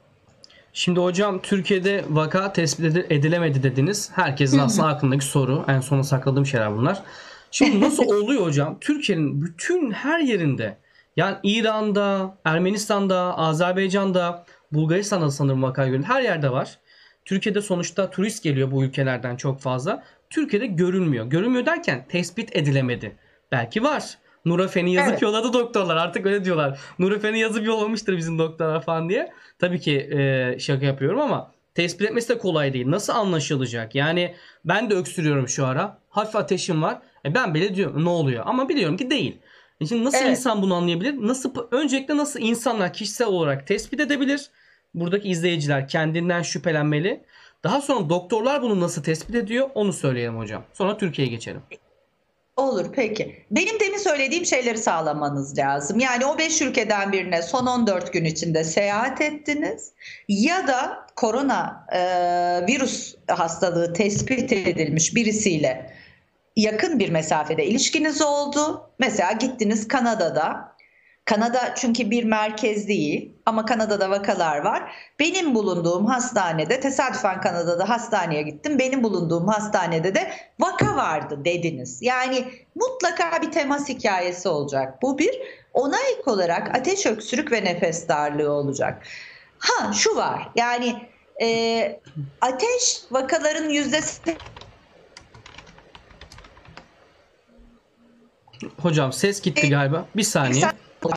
Şimdi hocam Türkiye'de vaka tespit edilemedi dediniz. Herkesin aslında aklındaki soru. En sona sakladığım şeyler bunlar. Şimdi nasıl oluyor hocam? Türkiye'nin bütün her yerinde yani İran'da, Ermenistan'da, Azerbaycan'da, Bulgaristan'da sanırım vaka görülüyor. Her yerde var. Türkiye'de sonuçta turist geliyor bu ülkelerden çok fazla. Türkiye'de görülmüyor. Görülmüyor derken tespit edilemedi. Belki var. Nurafen'i yazıp Evet. yolladı doktorlar. Artık öyle diyorlar. Nurafen'i yazıp yollamıştır bizim doktorlar falan diye. Tabii ki e, şaka yapıyorum ama tespit etmesi de kolay değil. Nasıl anlaşılacak? Yani ben de öksürüyorum şu ara. Hafif ateşim var. E ben bile diyorum ne oluyor? Ama biliyorum ki değil. E şimdi nasıl Evet. insan bunu anlayabilir? Nasıl öncelikle nasıl insanlar kişisel olarak tespit edebilir? Buradaki izleyiciler kendinden şüphelenmeli. Daha sonra doktorlar bunu nasıl tespit ediyor? Onu söyleyelim hocam. Sonra Türkiye'ye geçelim. Olur peki. Benim demin söylediğim şeyleri sağlamanız lazım. Yani o beş ülkeden birine son on dört gün içinde seyahat ettiniz ya da korona e, virüs hastalığı tespit edilmiş birisiyle yakın bir mesafede ilişkiniz oldu. Mesela gittiniz Kanada'da. Kanada çünkü bir merkez değil ama Kanada'da vakalar var. Benim bulunduğum hastanede tesadüfen Kanada'da hastaneye gittim. Benim bulunduğum hastanede de vaka vardı dediniz. Yani mutlaka bir temas hikayesi olacak. Bu bir. Ona ek olarak ateş, öksürük ve nefes darlığı olacak. Ha şu var yani e, ateş vakaların yüzdesi... Hocam ses gitti galiba. Bir saniye.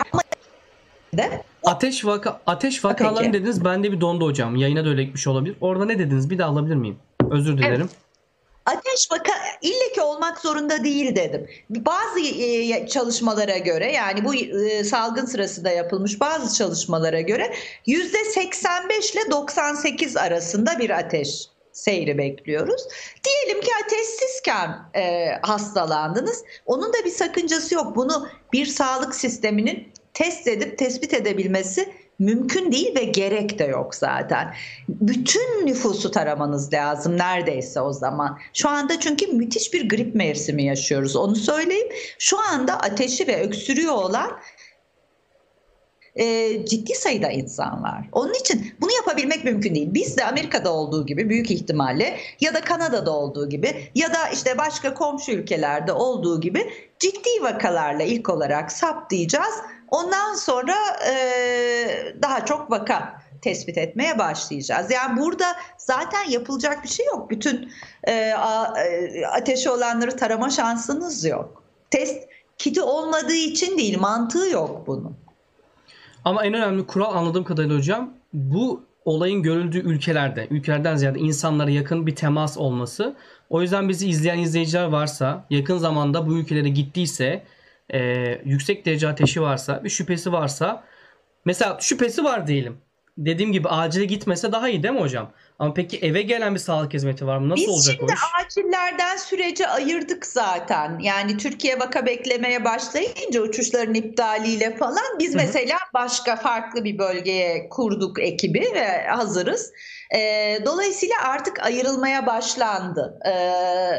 Ateş vaka ateş vakalarını Peki. dediniz. Bende bir dondu hocam. Yayına da öyle gitmiş olabilir. Orada ne dediniz? Bir daha alabilir miyim? Özür dilerim. Evet. Ateş vaka ille ki olmak zorunda değil dedim. Bazı e, çalışmalara göre yani bu e, salgın sırasında yapılmış bazı çalışmalara göre yüzde seksen beş ile doksan sekiz arasında bir ateş seyri bekliyoruz. Diyelim ki ateşsizken e, hastalandınız. Onun da bir sakıncası yok. Bunu bir sağlık sisteminin test edip tespit edebilmesi mümkün değil ve gerek de yok zaten. Bütün nüfusu taramanız lazım neredeyse o zaman. Şu anda çünkü müthiş bir grip mevsimi yaşıyoruz. Onu söyleyeyim. Şu anda ateşi ve öksürüğü olan e, ciddi sayıda insan var. Onun için bunu yapabilirsiniz. yapabilmek mümkün değil. Biz de Amerika'da olduğu gibi büyük ihtimalle ya da Kanada'da olduğu gibi ya da işte başka komşu ülkelerde olduğu gibi ciddi vakalarla ilk olarak saptayacağız. Ondan sonra e, daha çok vaka tespit etmeye başlayacağız. Yani burada zaten yapılacak bir şey yok. Bütün e, a, e, ateşi olanları tarama şansınız yok. Test kiti olmadığı için değil, mantığı yok bunun. Ama en önemli kural anladığım kadarıyla hocam, bu olayın görüldüğü ülkelerde, ülkelerden ziyade insanlara yakın bir temas olması. O yüzden bizi izleyen izleyiciler varsa, yakın zamanda bu ülkelere gittiyse, e, yüksek derece ateşi varsa, bir şüphesi varsa, mesela şüphesi var diyelim. Dediğim gibi acile gitmese daha iyi değil mi hocam? Ama peki eve gelen bir sağlık hizmeti var mı? Nasıl Biz olacak o şimdi iş? acillerden süreci ayırdık zaten. Yani Türkiye vaka beklemeye başlayınca uçuşların iptaliyle falan biz Hı hı. mesela başka farklı bir bölgeye kurduk ekibi ve hazırız. Ee, dolayısıyla artık ayrılmaya başlandı. Ee,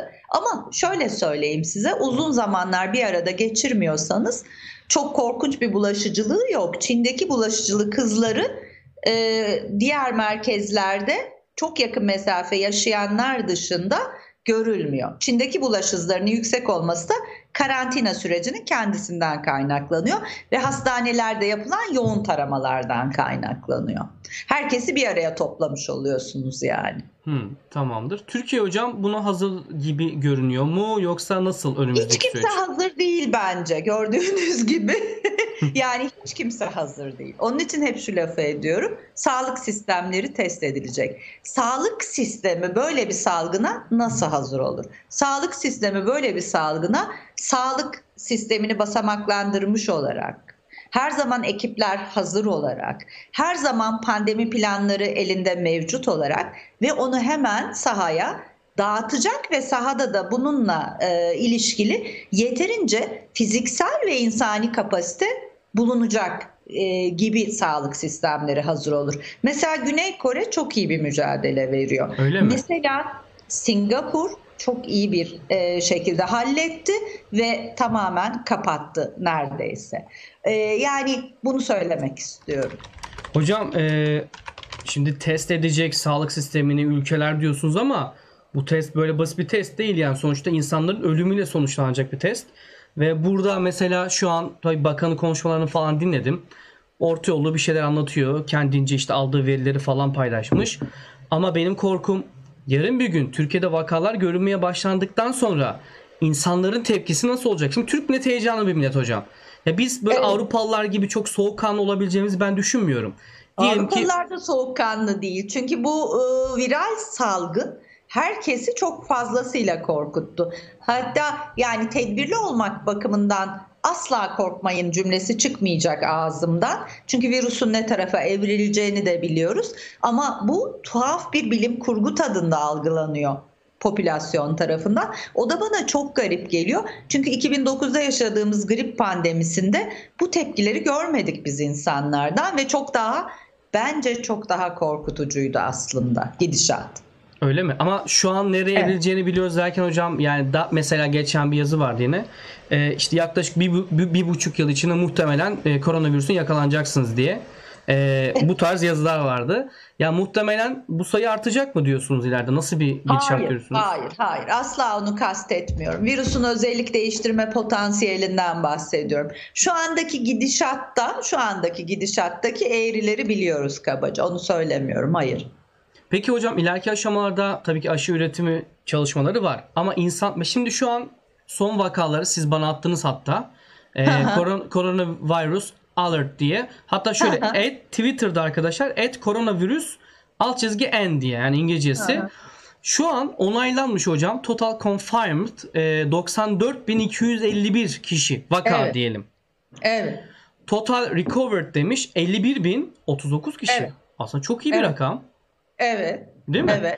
ama şöyle söyleyeyim size, uzun zamanlar bir arada geçirmiyorsanız çok korkunç bir bulaşıcılığı yok. Çin'deki bulaşıcılık hızları e, diğer merkezlerde çok yakın mesafe yaşayanlar dışında görülmüyor. Çin'deki bulaş hızlarının yüksek olması da karantina sürecinin kendisinden kaynaklanıyor ve hastanelerde yapılan yoğun taramalardan kaynaklanıyor. Herkesi bir araya toplamış oluyorsunuz yani. Hmm, tamamdır. Türkiye hocam buna hazır gibi görünüyor mu, yoksa nasıl önümüzdeki Hiç kimse süreç? hazır değil bence, gördüğünüz gibi. Yani hiç kimse hazır değil. Onun için hep şu lafı ediyorum. Sağlık sistemleri test edilecek. Sağlık sistemi böyle bir salgına nasıl hazır olur? Sağlık sistemi böyle bir salgına sağlık sistemini basamaklandırmış olarak, her zaman ekipler hazır olarak, her zaman pandemi planları elinde mevcut olarak ve onu hemen sahaya dağıtacak ve sahada da bununla e, ilişkili yeterince fiziksel ve insani kapasite bulunacak e, gibi sağlık sistemleri hazır olur. Mesela Güney Kore çok iyi bir mücadele veriyor. Öyle mi? Mesela Singapur çok iyi bir e, şekilde halletti ve tamamen kapattı neredeyse. E, yani bunu söylemek istiyorum. Hocam e, şimdi test edecek sağlık sistemini ülkeler diyorsunuz ama bu test böyle basit bir test değil, yani sonuçta insanların ölümüyle sonuçlanacak bir test. Ve burada mesela şu an tabii bakanın konuşmalarını falan dinledim. Orta yollu bir şeyler anlatıyor. Kendince işte aldığı verileri falan paylaşmış. Ama benim korkum, yarın bir gün Türkiye'de vakalar görünmeye başlandıktan sonra insanların tepkisi nasıl olacak? Şimdi Türk millet heyecanlı bir millet hocam. Ya biz böyle Evet. Avrupalılar gibi çok soğukkanlı olabileceğimizi ben düşünmüyorum. Diyelim ki Avrupalılar da soğukkanlı değil. Çünkü bu e, viral salgın herkesi çok fazlasıyla korkuttu. Hatta yani tedbirli olmak bakımından asla korkmayın cümlesi çıkmayacak ağzımdan. Çünkü virüsün ne tarafa evrileceğini de biliyoruz. Ama bu tuhaf bir bilim kurgu tadında algılanıyor popülasyon tarafından. O da bana çok garip geliyor. Çünkü iki bin dokuzda yaşadığımız grip pandemisinde bu tepkileri görmedik biz insanlardan ve çok daha, bence çok daha korkutucuydu aslında gidişat. öyle mi? Ama şu an nereye Evet. evrileceğini biliyoruz derken hocam, yani da mesela geçen bir yazı vardı yine. Ee, işte yaklaşık bir, bir, bir buçuk yıl içinde muhtemelen e, koronavirüsün yakalanacaksınız diye. Ee, bu tarz yazılar vardı. Ya muhtemelen bu sayı artacak mı diyorsunuz ileride? Nasıl bir gidişat Hayır, görüyorsunuz? hayır, hayır. Asla onu kastetmiyorum. Virüsün özellik değiştirme potansiyelinden bahsediyorum. Şu andaki gidişatta, şu andaki gidişattaki eğrileri biliyoruz kabaca. Onu söylemiyorum. Hayır. Peki hocam, ileriki aşamalarda tabii ki aşı üretimi çalışmaları var. Ama insan, şimdi şu an son vakaları siz bana attınız hatta. Ee, koron, coronavirus alert diye. Hatta şöyle at Twitter'da arkadaşlar at koronavirüs alt çizgi n diye, yani İngilizcesi. Şu an onaylanmış hocam. Total confirmed e, doksan dört bin iki yüz elli bir kişi vaka Evet. diyelim. Evet. Total recovered demiş elli bir bin otuz dokuz kişi. Evet. Aslında çok iyi bir Evet. rakam. Evet. Değil mi? Evet.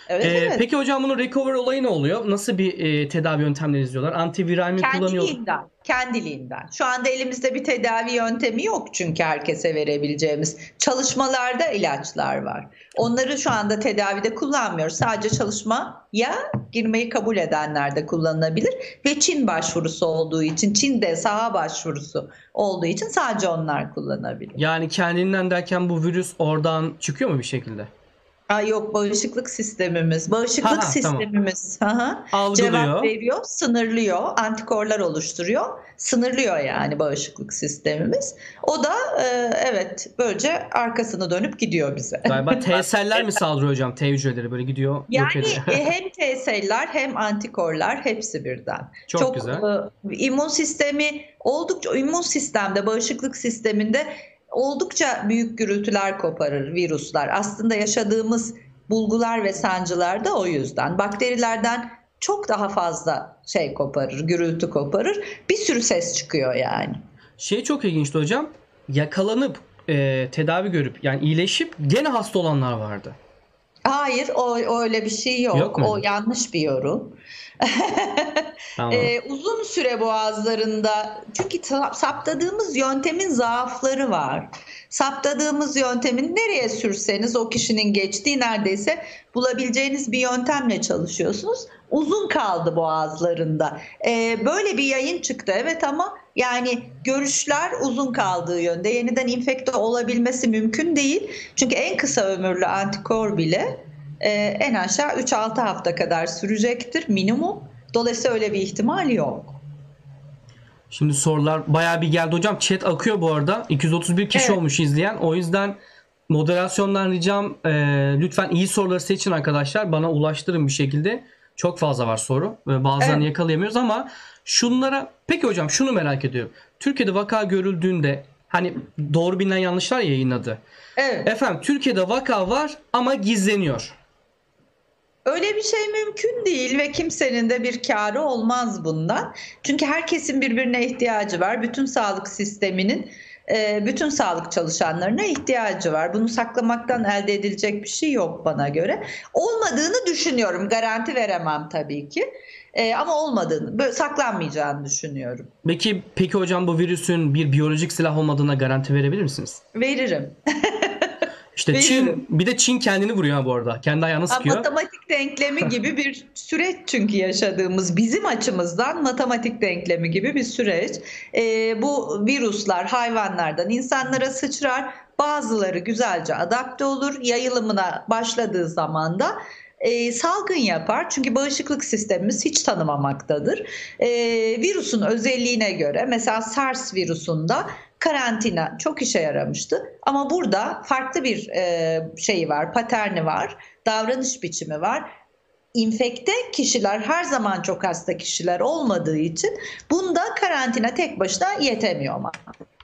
Evet, Ee, evet. Peki hocam bunun recover olayı ne oluyor? Nasıl bir e, tedavi yöntemleri izliyorlar? Antiviral mi kullanıyor? Kendiliğinden, kendiliğinden. Şu anda elimizde bir tedavi yöntemi yok çünkü herkese verebileceğimiz. Çalışmalarda ilaçlar var. Onları şu anda tedavide kullanmıyoruz. Sadece çalışmaya girmeyi kabul edenler de kullanılabilir. Ve Çin başvurusu olduğu için, Çin'de saha başvurusu olduğu için sadece onlar kullanabilir. Yani kendinden derken bu virüs oradan çıkıyor mu bir şekilde? Aa, yok, bağışıklık sistemimiz. Bağışıklık Ha, ha, sistemimiz aha, Algılıyor. cevap veriyor, sınırlıyor, antikorlar oluşturuyor. Sınırlıyor yani bağışıklık sistemimiz. O da e, evet böylece arkasını dönüp gidiyor bize. Galiba T seller mi saldırıyor hocam? T hücreleri böyle gidiyor yok Yani ediyor. e, hem T seller hem antikorlar hepsi birden. Çok güzel. E, immün sistemi oldukça immün sistemde, bağışıklık sisteminde oldukça büyük gürültüler koparır virüsler. Aslında yaşadığımız bulgular ve sancılar da o yüzden. Bakterilerden çok daha fazla şey koparır, gürültü koparır. Bir sürü ses çıkıyor yani. Şey çok ilginçti hocam. Yakalanıp e, tedavi görüp yani iyileşip gene hasta olanlar vardı. Hayır, o, o öyle bir şey yok. Yok mu? O yanlış bir yorum. Tamam. Ee, uzun süre boğazlarında çünkü ta- saptadığımız yöntemin zaafları var. Saptadığımız yöntemin nereye sürseniz o kişinin geçtiği neredeyse bulabileceğiniz bir yöntemle çalışıyorsunuz. Uzun kaldı boğazlarında. Ee, böyle bir yayın çıktı evet ama yani görüşler uzun kaldığı yönde. Yeniden infekte olabilmesi mümkün değil. Çünkü en kısa ömürlü antikor bile e, en aşağı üç altı hafta kadar sürecektir minimum. Dolayısıyla öyle bir ihtimal yok. Şimdi sorular bayağı bir geldi hocam. Chat akıyor bu arada. iki yüz otuz bir kişi Evet. olmuş izleyen. O yüzden moderasyondan ricam e, lütfen iyi soruları seçin arkadaşlar. Bana ulaştırın bir şekilde. Çok fazla var soru ve bazılarını Evet. yakalayamıyoruz ama şunlara peki hocam şunu merak ediyorum. Türkiye'de vaka görüldüğünde hani doğru bilinen yanlışlar yayınladı. Evet. Efendim Türkiye'de vaka var ama gizleniyor. Öyle bir şey mümkün değil ve kimsenin de bir kârı olmaz bundan. Çünkü herkesin birbirine ihtiyacı var. Bütün sağlık sisteminin, e, bütün sağlık çalışanlarına ihtiyacı var. Bunu saklamaktan elde edilecek bir şey yok bana göre. Olmadığını düşünüyorum. Garanti veremem tabii ki. E, ama olmadığını, böyle saklanmayacağını düşünüyorum. Peki peki hocam bu virüsün bir biyolojik silah olmadığına garanti verebilir misiniz? Veririm. İşte Veririm. Çin bir de Çin kendini vuruyor ha bu arada. Kendi ayağını sıkıyor. Matematik denklemi gibi bir süreç çünkü yaşadığımız bizim açımızdan matematik denklemi gibi bir süreç. Ee, bu virüsler hayvanlardan insanlara sıçrar. Bazıları güzelce adapte olur. Yayılımına başladığı zaman da e, salgın yapar. Çünkü bağışıklık sistemimiz hiç tanımamaktadır. E, virüsün özelliğine göre mesela SARS virüsünde karantina çok işe yaramıştı. Ama burada farklı bir e, şeyi var, paterni var, davranış biçimi var. İnfekte kişiler her zaman çok hasta kişiler olmadığı için bunda karantina tek başına yetemiyor ama.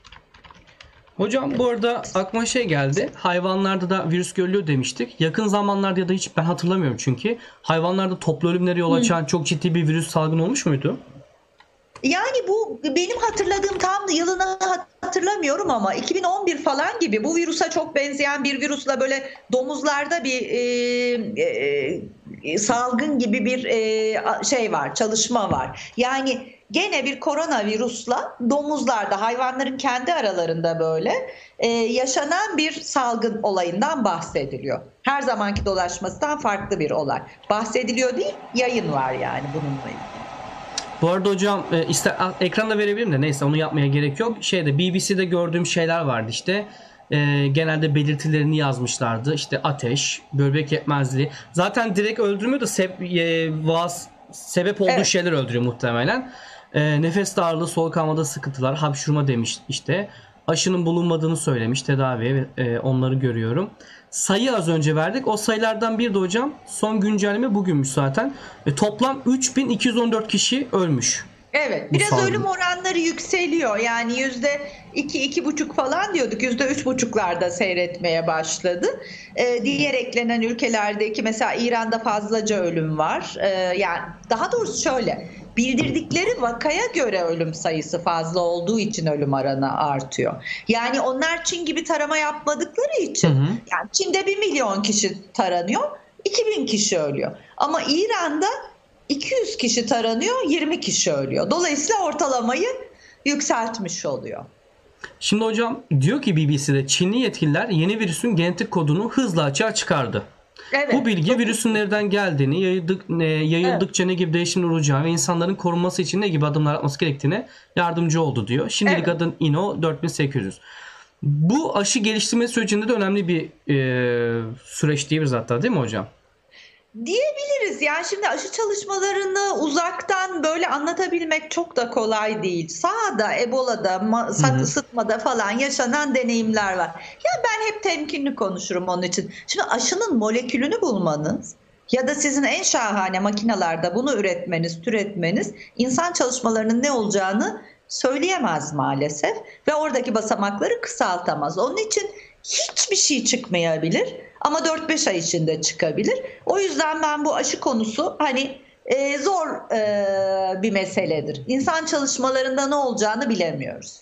Hocam bu arada aklıma şey geldi. Hayvanlarda da virüs görülüyor demiştik. Yakın zamanlarda ya da hiç ben hatırlamıyorum çünkü. Hayvanlarda toplu ölümlere yol açan çok ciddi bir virüs salgını olmuş muydu? Yani bu benim hatırladığım tam yılını hatırlamıyorum ama iki bin on bir falan gibi bu virüse çok benzeyen bir virüsle böyle domuzlarda bir e, e, salgın gibi bir e, şey var, çalışma var. Yani gene bir koronavirüsle domuzlarda hayvanların kendi aralarında böyle e, yaşanan bir salgın olayından bahsediliyor. Her zamanki dolaşmasından farklı bir olay. Bahsediliyor değil, yayın var yani bununla ilgili. Bu arada hocam e, ister ekranda verebilirim de neyse onu yapmaya gerek yok. Şeyde B B C'de gördüğüm şeyler vardı işte. E, genelde belirtilerini yazmışlardı. İşte ateş, böbrek yetmezliği. Zaten direkt öldürmüyor da seb- e, vaz, sebep olduğu Evet. şeyler öldürüyor muhtemelen. E, nefes darlığı, soluk almada sıkıntılar, hapşurma demiş işte. Aşının bulunmadığını söylemiş tedaviye e, onları görüyorum. Sayı az önce verdik. O sayılardan bir de hocam son güncelleme bugünmüş zaten. E, toplam üç bin iki yüz on dört kişi ölmüş. Evet, Bu biraz salgın. ölüm oranları yükseliyor. Yani yüzde iki, iki buçuk falan diyorduk. Yüzde üç buçuklarda seyretmeye başladı. Ee, diğer eklenen ülkelerdeki mesela İran'da fazlaca ölüm var. Ee, yani daha doğrusu şöyle, bildirdikleri vakaya göre ölüm sayısı fazla olduğu için ölüm oranı artıyor. Yani onlar Çin gibi tarama yapmadıkları için, Hı hı. yani Çin'de bir milyon kişi taranıyor. iki bin kişi ölüyor. Ama İran'da iki yüz kişi taranıyor, yirmi kişi ölüyor. Dolayısıyla ortalamayı yükseltmiş oluyor. Şimdi hocam diyor ki B B C'de Çinli yetkililer yeni virüsün genetik kodunu hızla açığa çıkardı. Evet, Bu bilgi virüsün nereden geldiğini, yayıldık, e, yayıldıkça evet. ne gibi değişimler olacağı ve insanların korunması için ne gibi adımlar atması gerektiğine yardımcı oldu diyor. Şimdilik evet. adın Inno dört bin sekiz yüz. Bu aşı geliştirme sürecinde de önemli bir e, süreç diyebiliriz hatta, değil mi hocam? Diyebiliriz. Yani şimdi aşı çalışmalarını uzaktan böyle anlatabilmek çok da kolay değil. Sahada, Ebola'da, sıtmada falan yaşanan deneyimler var. Ya ben hep temkinli konuşurum onun için. Şimdi aşının molekülünü bulmanız ya da sizin en şahane makinalarda bunu üretmeniz, türetmeniz insan çalışmalarının ne olacağını söyleyemez maalesef ve oradaki basamakları kısaltamaz. Onun için hiçbir şey çıkmayabilir ama dört beş ay içinde çıkabilir. O yüzden ben bu aşı konusu hani e, zor e, bir meseledir. İnsan çalışmalarında ne olacağını bilemiyoruz.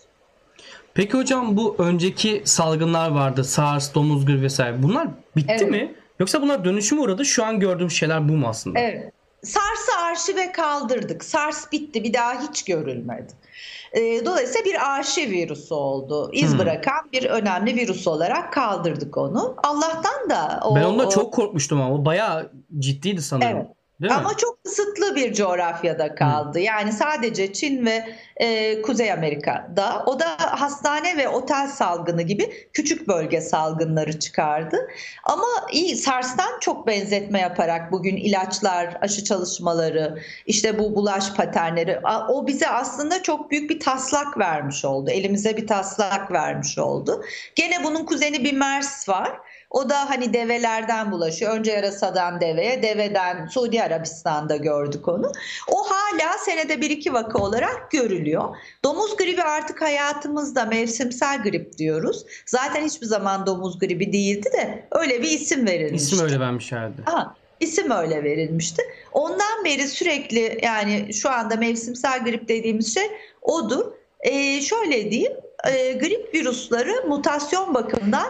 Peki hocam, bu önceki salgınlar vardı. SARS, domuz gribi vesaire. Bunlar bitti evet. mi? Yoksa bunlar dönüşüme uğradı. Şu an gördüğüm şeyler bu mu aslında? Evet. SARS'ı arşive kaldırdık. SARS bitti. Bir daha hiç görülmedi. Dolayısıyla bir arşiv virüsü oldu. İz hmm. bırakan bir önemli virüs olarak kaldırdık onu. Allah'tan da o... Ben ondan çok korkmuştum ama o bayağı ciddiydi sanırım. Evet. Ama çok kısıtlı bir coğrafyada kaldı. Hmm. Yani sadece Çin ve e, Kuzey Amerika'da. O da hastane ve otel salgını gibi küçük bölge salgınları çıkardı. Ama iyi, SARS'tan çok benzetme yaparak bugün ilaçlar, aşı çalışmaları, işte bu bulaş paternleri, o bize aslında çok büyük bir taslak vermiş oldu. Elimize bir taslak vermiş oldu. Gene bunun kuzeni bir MERS var. O da hani develerden bulaşıyor. Önce yarasadan deveye, deveden Suudi Arabistan'da gördük onu. O hala senede bir iki vaka olarak görülüyor. Domuz gribi artık hayatımızda, mevsimsel grip diyoruz. Zaten hiçbir zaman domuz gribi değildi de öyle bir isim verilmişti. İsim öyle vermiş herhalde. Ha, isim öyle verilmişti. Ondan beri sürekli, yani şu anda mevsimsel grip dediğimiz şey odur. Ee, şöyle diyeyim. E, grip virüsleri mutasyon bakımından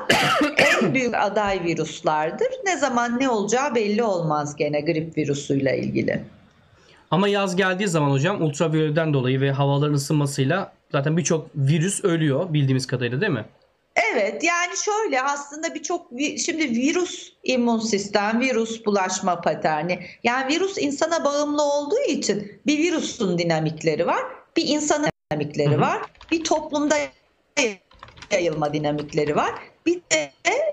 en büyük aday virüslerdir. Ne zaman ne olacağı belli olmaz gene grip virüsüyle ilgili. Ama yaz geldiği zaman hocam ultraviyoleden dolayı ve havaların ısınmasıyla zaten birçok virüs ölüyor bildiğimiz kadarıyla, değil mi? Evet, yani şöyle aslında birçok, şimdi virüs immün sistem, virüs bulaşma paterni. Yani virüs insana bağımlı olduğu için bir virüsün dinamikleri var, bir insanın dinamikleri Hı-hı. var, bir toplumda yayılma dinamikleri var. Bir de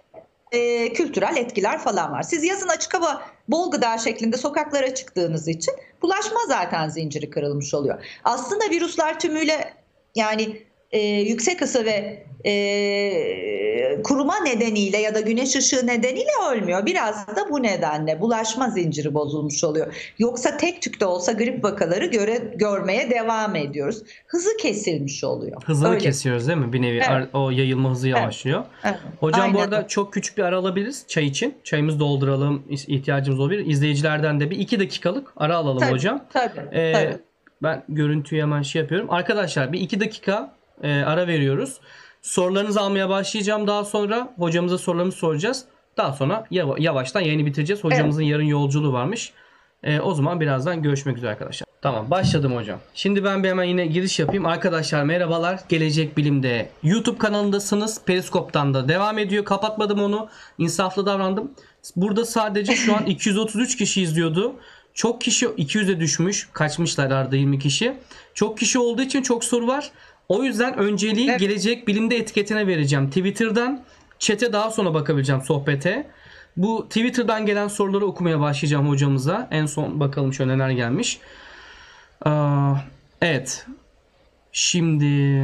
e, kültürel etkiler falan var. Siz yazın açık hava bol gıda şeklinde sokaklara çıktığınız için bulaşma zaten zinciri kırılmış oluyor. Aslında virüsler tümüyle, yani e, yüksek ısı ve e, kuruma nedeniyle ya da güneş ışığı nedeniyle ölmüyor. Biraz da bu nedenle bulaşma zinciri bozulmuş oluyor. Yoksa tek tük de olsa grip vakaları göre, görmeye devam ediyoruz. Hızı kesilmiş oluyor. Hızını Öyle. kesiyoruz değil mi? Bir nevi evet. o yayılma hızı yavaşlıyor. Evet. Evet. Hocam Aynen. bu arada çok küçük bir ara alabiliriz çay için. Çayımızı dolduralım, ihtiyacımız olabilir. İzleyicilerden de bir iki dakikalık ara alalım tabii, hocam. Tabii, ee, tabii. Ben görüntüyü hemen şey yapıyorum. Arkadaşlar bir iki dakika e, ara veriyoruz. Sorularınızı almaya başlayacağım daha sonra. Hocamıza sorularımızı soracağız. Daha sonra yava, yavaştan yayını bitireceğiz. Hocamızın evet. yarın yolculuğu varmış. E, o zaman birazdan görüşmek üzere arkadaşlar. Tamam, başladım hocam. Şimdi ben bir hemen yine giriş yapayım. Arkadaşlar merhabalar. Gelecek Bilim'de YouTube kanalındasınız. Periskop'tan da devam ediyor. Kapatmadım onu. İnsaflı davrandım. Burada sadece şu an iki yüz otuz üç kişi izliyordu. Çok kişi iki yüze düşmüş. Kaçmışlar arada yirmi kişi. Çok kişi olduğu için çok soru var. O yüzden önceliği evet. Gelecek Bilim'de etiketine vereceğim. Twitter'dan chat'e daha sonra bakabileceğim, sohbete. Bu Twitter'dan gelen soruları okumaya başlayacağım hocamıza. En son bakalım şöyle neler gelmiş. Aa, evet. Şimdi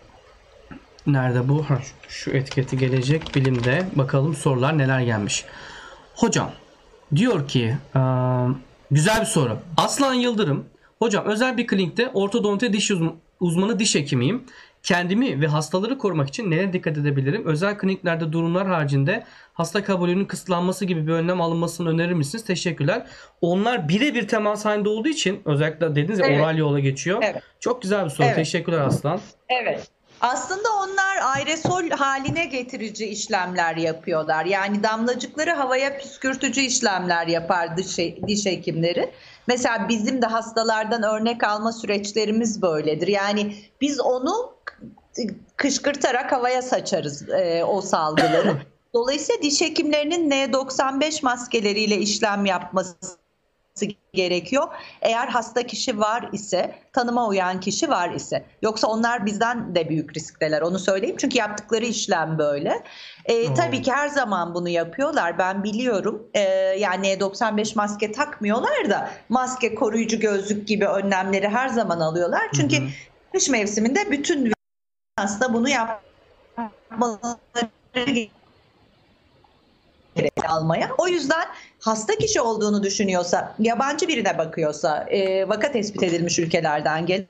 nerede bu? Ha, şu etiketi Gelecek Bilim'de. Bakalım sorular neler gelmiş. Hocam diyor ki aa, güzel bir soru. Aslan Yıldırım. Hocam özel bir klinikte ortodonti diş uzmanı uzmanı diş hekimiyim. Kendimi ve hastaları korumak için nelere dikkat edebilirim? Özel kliniklerde durumlar haricinde hasta kabulünün kısıtlanması gibi bir önlem alınmasını önerir misiniz? Teşekkürler. Onlar birebir temas halinde olduğu için, özellikle dediniz ya evet. oral yola geçiyor. Evet. Çok güzel bir soru. Evet. Teşekkürler Aslan. Evet. Aslında onlar aerosol haline getirici işlemler yapıyorlar. Yani damlacıkları havaya püskürtücü işlemler yapar diş, diş hekimleri. Mesela bizim de hastalardan örnek alma süreçlerimiz böyledir. Yani biz onu kışkırtarak havaya saçarız e, o salgıları. Dolayısıyla diş hekimlerinin N doksan beş maskeleriyle işlem yapması gerekiyor. Eğer hasta kişi var ise, tanıma uyan kişi var ise. Yoksa onlar bizden de büyük riskteler, onu söyleyeyim. Çünkü yaptıkları işlem böyle. E, tabii ki her zaman bunu yapıyorlar. Ben biliyorum. E, yani N doksan beş maske takmıyorlar da maske, koruyucu gözlük gibi önlemleri her zaman alıyorlar. Çünkü hı hı. kış mevsiminde bütün hasta bunu yapmaları almaya. O yüzden hasta kişi olduğunu düşünüyorsa, yabancı birine bakıyorsa, e, vaka tespit edilmiş ülkelerden gelen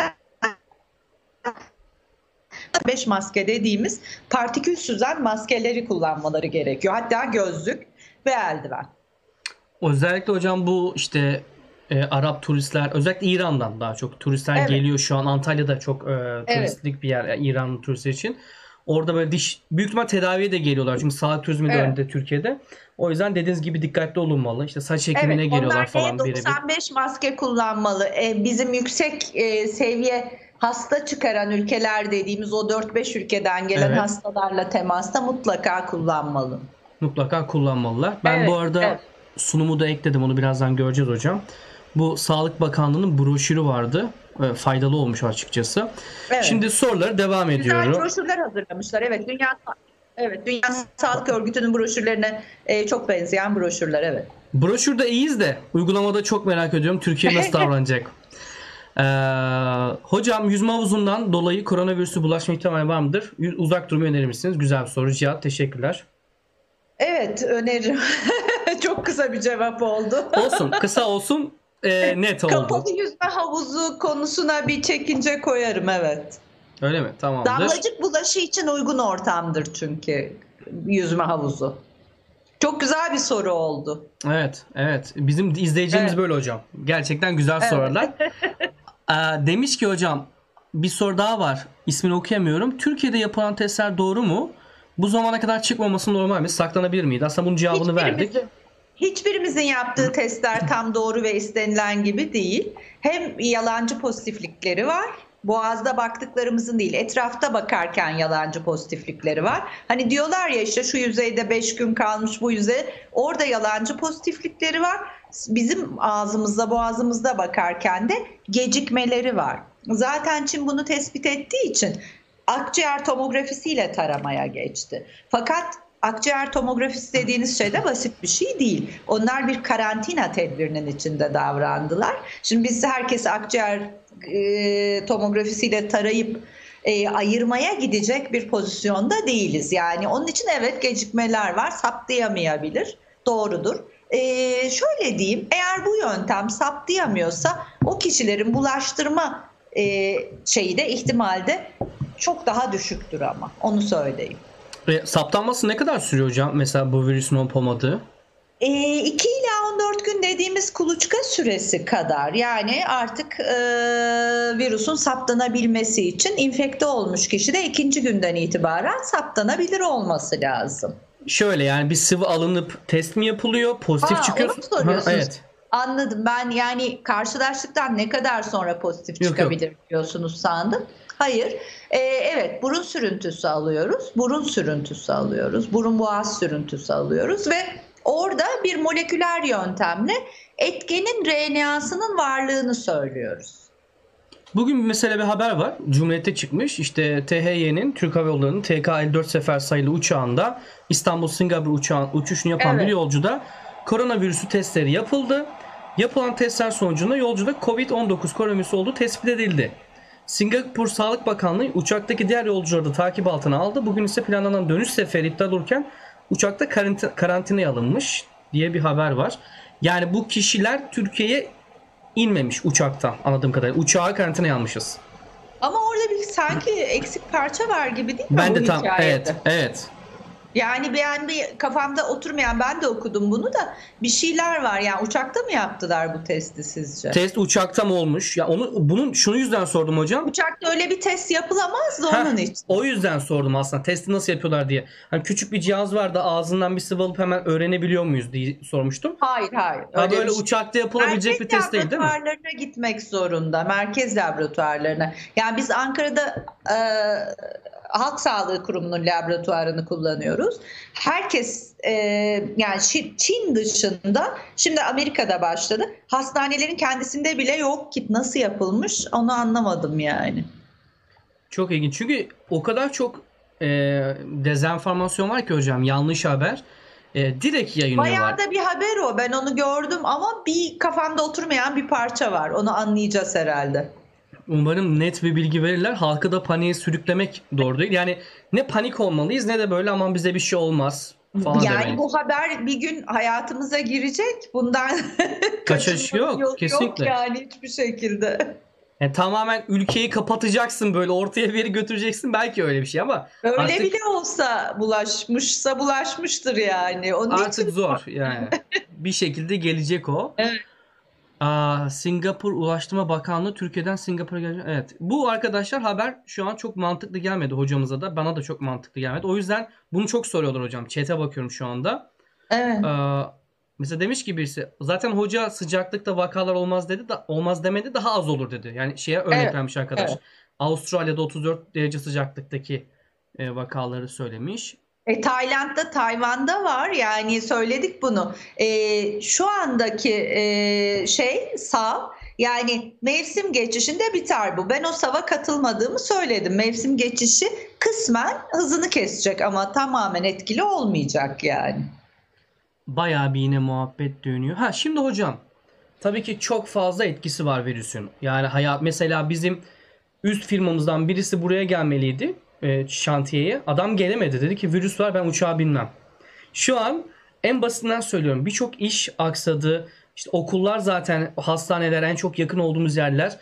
beş maske dediğimiz partikül süzen maskeleri kullanmaları gerekiyor. Hatta gözlük ve eldiven. Özellikle hocam bu işte e, Arap turistler, özellikle İran'dan daha çok turistler evet. geliyor şu an. Antalya'da çok e, turistlik evet. bir yer yani İran turistler için. Orada böyle diş büyük ihtimal tedaviye de geliyorlar. Çünkü sağlık turizmi de evet. önde Türkiye'de. O yüzden dediğiniz gibi dikkatli olunmalı. İşte saç ekimine evet, geliyorlar falan. Onlar doksan beş maske kullanmalı. Ee, bizim yüksek e, seviye hasta çıkaran ülkeler dediğimiz o dört beş ülkeden gelen evet. hastalarla temasta mutlaka kullanmalı. Mutlaka kullanmalılar. Ben evet, bu arada evet. sunumu da ekledim. Onu birazdan göreceğiz hocam. Bu Sağlık Bakanlığı'nın broşürü vardı. Faydalı olmuş açıkçası. Evet. Şimdi soruları devam Güzel ediyorum. Güzel broşürler hazırlamışlar. Evet, Dünya Evet, Dünya Sağlık Örgütü'nün broşürlerine e, çok benzeyen broşürler. Evet. Broşürde iyiyiz de uygulamada çok merak ediyorum. Türkiye nasıl davranacak? ee, hocam yüzme havuzundan dolayı koronavirüsü bulaşma ihtimali var mıdır? Uzak durmayı önerir misiniz? Güzel bir soru. Cihat teşekkürler. Evet, öneririm. Çok kısa bir cevap oldu. Olsun, kısa olsun. E, net oldu. Kapalı yüzme havuzu konusuna bir çekince koyarım, evet. Öyle mi? Tamamdır. Damlacık bulaşı için uygun ortamdır çünkü yüzme havuzu. Çok güzel bir soru oldu. Evet, evet. Bizim izleyicilerimiz evet. böyle hocam. Gerçekten güzel evet. sorular. Ee, demiş ki hocam bir soru daha var. İsmini okuyamıyorum. Türkiye'de yapılan testler doğru mu? Bu zamana kadar çıkmaması normal mi? Saklanabilir miydi? Aslında bunun cevabını verdik. Hiçbirimizin yaptığı testler tam doğru ve istenilen gibi değil. Hem yalancı pozitiflikleri var. Boğazda baktıklarımızın değil, etrafta bakarken yalancı pozitiflikleri var. Hani diyorlar ya işte şu yüzeyde beş gün kalmış bu yüzey. Orada yalancı pozitiflikleri var. Bizim ağzımızda, boğazımızda bakarken de gecikmeleri var. Zaten Çin bunu tespit ettiği için akciğer tomografisiyle taramaya geçti. Fakat akciğer tomografisi dediğiniz şey de basit bir şey değil. Onlar bir karantina tedbirinin içinde davrandılar. Şimdi biz herkes akciğer e, tomografisiyle tarayıp e, ayırmaya gidecek bir pozisyonda değiliz. Yani onun için evet gecikmeler var, saptayamayabilir. Doğrudur. E, şöyle diyeyim, eğer bu yöntem saptayamıyorsa o kişilerin bulaştırma e, şeyi de ihtimalde çok daha düşüktür ama onu söyleyeyim. E, saptanması ne kadar sürüyor hocam? Mesela bu virüsün olup olmadığı? E, iki ila on dört gün dediğimiz kuluçka süresi kadar. Yani artık e, virüsün saptanabilmesi için infekte olmuş kişi de ikinci günden itibaren saptanabilir olması lazım. Şöyle yani bir sıvı alınıp test mi yapılıyor? Pozitif Aa, çıkıyor. Onu mu soruyorsunuz? Ha, evet. Anladım. Ben yani karşılaştıktan ne kadar sonra pozitif yok, çıkabilir yok. diyorsunuz sandım. Hayır. Ee, evet, burun sürüntüsü alıyoruz. Burun sürüntüsü alıyoruz. Burun boğaz sürüntüsü alıyoruz ve orada bir moleküler yöntemle etkenin R N A'sının varlığını söylüyoruz. Bugün mesela bir haber var. Cumhuriyet'te çıkmış. İşte T H Y'nin, Türk Hava Yolları'nın T K elli dört sefer sayılı uçağında İstanbul-Singapur uçağın uçuşunu yapan evet. bir yolcuda koronavirüsü testleri yapıldı. Yapılan testler sonucunda yolcuda covid on dokuz koronavirüsü olduğu tespit edildi. Singapur Sağlık Bakanlığı uçaktaki diğer yolcuları da takip altına aldı. Bugün ise planlanan dönüş seferi iptal olurken uçakta karantina, karantinaya alınmış diye bir haber var. Yani bu kişiler Türkiye'ye inmemiş uçaktan anladığım kadarıyla. Uçağa karantinaya almışız. Ama orada bir sanki eksik parça var gibi değil mi? Ben de tam hikayede? evet evet. Yani ben bir kafamda oturmayan, ben de okudum bunu da, bir şeyler var. Yani uçakta mı yaptılar bu testi sizce? Test uçakta mı olmuş? Ya onu bunun şunu yüzden sordum hocam. Uçakta öyle bir test yapılamaz da Heh, onun için. o yüzden sordum aslında. Testi nasıl yapıyorlar diye. Hani küçük bir cihaz var da ağzından bir sıvı alıp hemen öğrenebiliyor muyuz diye sormuştum. Hayır hayır. Ha, Öyle böyle bir şey. uçakta yapılabilecek bir Merkez test değil değil mi? laboratuvarlarına gitmek zorunda. Merkez laboratuvarlarına. Yani biz Ankara'da e, Halk Sağlığı Kurumu'nun laboratuvarını kullanıyoruz. Herkes e, yani Çin, Çin dışında, şimdi Amerika'da başladı. Hastanelerin kendisinde bile yok ki, nasıl yapılmış onu anlamadım yani. Çok ilginç. Çünkü o kadar çok e, dezenformasyon var ki hocam. Yanlış haber. E, direkt yayınlıyorlar. Bayağı da bir haber o. Ben onu gördüm ama bir kafamda oturmayan bir parça var. Onu anlayacağız herhalde. Umarım net bir bilgi verirler. Halkı da paniğe sürüklemek doğru değil. Yani ne panik olmalıyız ne de böyle aman bize bir şey olmaz falan Yani demeyiz. bu haber bir gün hayatımıza girecek. Bundan Kaçış kaçınmanın yok, yolu kesinlikle. Yok yani hiçbir şekilde. Yani tamamen ülkeyi kapatacaksın, böyle ortaya bir yeri götüreceksin, belki öyle bir şey ama Öyle artık bile olsa bulaşmışsa bulaşmıştır yani. Onun artık için zor yani. Bir şekilde gelecek o. Evet. Aa, Singapur Ulaştırma Bakanlığı Türkiye'den Singapur'a gelecek. Evet. Bu arkadaşlar haber şu an çok mantıklı gelmedi hocamıza da. Bana da çok mantıklı gelmedi. O yüzden bunu çok soruyorlar hocam. Chat'e bakıyorum şu anda. Evet. Aa, mesela demiş ki birisi, zaten hoca sıcaklıkta vakalar olmaz dedi, da olmaz demedi, daha az olur dedi. Yani şeye örnek Evet, vermiş arkadaş. evet. Avustralya'da otuz dört derece sıcaklıktaki e, vakaları söylemiş. E, Tayland'da, Tayvan'da var. Yani söyledik bunu. E, şu andaki e, şey sav, yani mevsim geçişinde biter bu. Ben o sava katılmadığımı söyledim. Mevsim geçişi kısmen hızını kesecek ama tamamen etkili olmayacak yani. Bayağı bir yine muhabbet dönüyor. Ha şimdi hocam, tabii ki çok fazla etkisi var virüsün. Yani hayat, mesela bizim üst firmamızdan birisi buraya gelmeliydi e, şantiyeye. Adam gelemedi. Dedi ki virüs var, ben uçağa binmem. Şu an en basitinden söylüyorum, birçok iş aksadı. İşte okullar, zaten hastaneler en çok yakın olduğumuz yerler.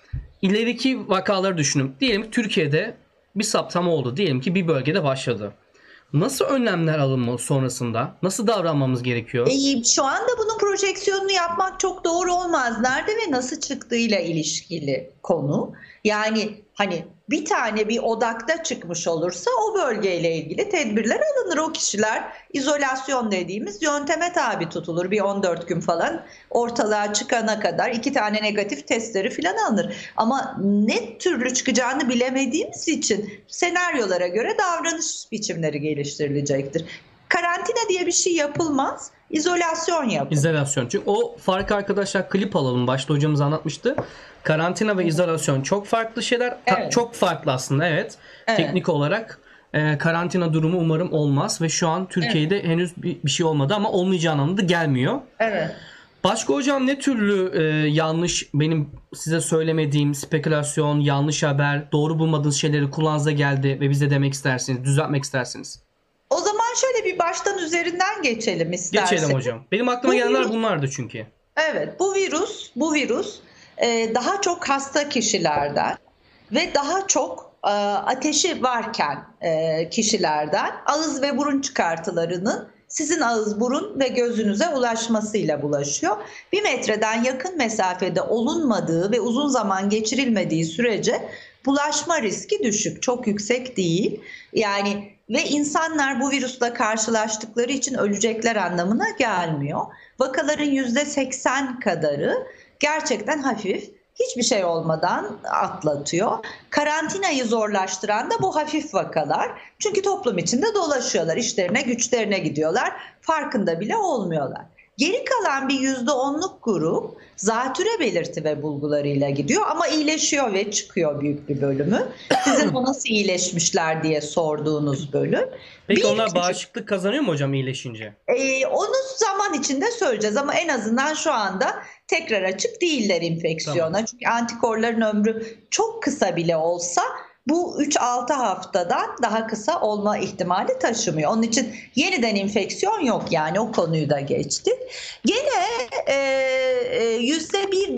İleriki vakaları düşünün. Diyelim ki Türkiye'de bir saptama oldu. Diyelim ki bir bölgede başladı. Nasıl önlemler alınmalı sonrasında? Nasıl davranmamız gerekiyor? E, şu anda bunun projeksiyonunu yapmak çok doğru olmaz. Nerede ve nasıl çıktığıyla ilişkili konu. Yani hani bir tane bir odakta çıkmış olursa o bölgeyle ilgili tedbirler alınır. O kişiler izolasyon dediğimiz yönteme tabi tutulur. Bir on dört gün falan ortalığa çıkana kadar iki tane negatif testleri falan alınır. Ama ne türlü çıkacağını bilemediğimiz için senaryolara göre davranış biçimleri geliştirilecektir. Karantina diye bir şey yapılmaz. İzolasyon yapılır. İzolasyon. Çünkü o farkı arkadaşlar, klip alalım. Başta hocamız anlatmıştı. Karantina ve izolasyon çok farklı şeyler. Ta- Evet. Çok farklı aslında, evet. Evet. Teknik olarak e, karantina durumu umarım olmaz ve şu an Türkiye'de henüz bir, bir şey olmadı ama olmayacağı anlamında da gelmiyor. Evet. Başka hocam ne türlü e, yanlış, benim size söylemediğim spekülasyon, yanlış haber, doğru bulmadığınız şeyleri kulağınıza geldi ve bize demek istersiniz, düzeltmek istersiniz? O zaman şöyle bir baştan üzerinden geçelim isterseniz. Geçelim hocam. Benim aklıma Bu gelenler virüs- bunlardı çünkü. Evet, bu virüs, bu virüs e, daha çok hasta kişilerden ve daha çok e, ateşi varken e, kişilerden ağız ve burun çıkartılarının sizin ağız, burun ve gözünüze ulaşmasıyla bulaşıyor. Bir metreden yakın mesafede olunmadığı ve uzun zaman geçirilmediği sürece bulaşma riski düşük, çok yüksek değil. Yani ve insanlar bu virüsle karşılaştıkları için ölecekler anlamına gelmiyor. Vakaların yüzde seksen kadarı gerçekten hafif, hiçbir şey olmadan atlatıyor. Karantinayı zorlaştıran da bu hafif vakalar. Çünkü toplum içinde dolaşıyorlar, işlerine güçlerine gidiyorlar, farkında bile olmuyorlar. Geri kalan bir yüzde onluk grup zatüre belirti ve bulgularıyla gidiyor ama iyileşiyor ve çıkıyor büyük bir bölümü. Sizin o nasıl iyileşmişler diye sorduğunuz bölüm. Peki Bir onlar küçük- bağışıklık kazanıyor mu hocam iyileşince? Ee, onu zaman içinde söyleyeceğiz ama en azından şu anda tekrar açık değiller enfeksiyona. Tamam. Çünkü antikorların ömrü çok kısa bile olsa bu üç altı haftadan daha kısa olma ihtimali taşımıyor. Onun için yeniden enfeksiyon yok, yani o konuyu da geçtik. Gene e, e, yüzde bir, bir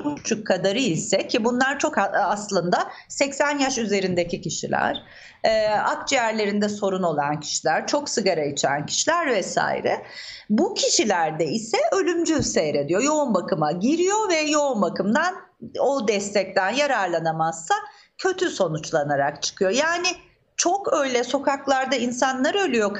buçuk kadarı ise, ki bunlar çok aslında seksen yaş üzerindeki kişiler, e, akciğerlerinde sorun olan kişiler, çok sigara içen kişiler vesaire. Bu kişilerde ise ölümcül seyrediyor. Yoğun bakıma giriyor ve yoğun bakımdan o destekten yararlanamazsa kötü sonuçlanarak çıkıyor. Yani çok öyle sokaklarda insanlar ölüyor,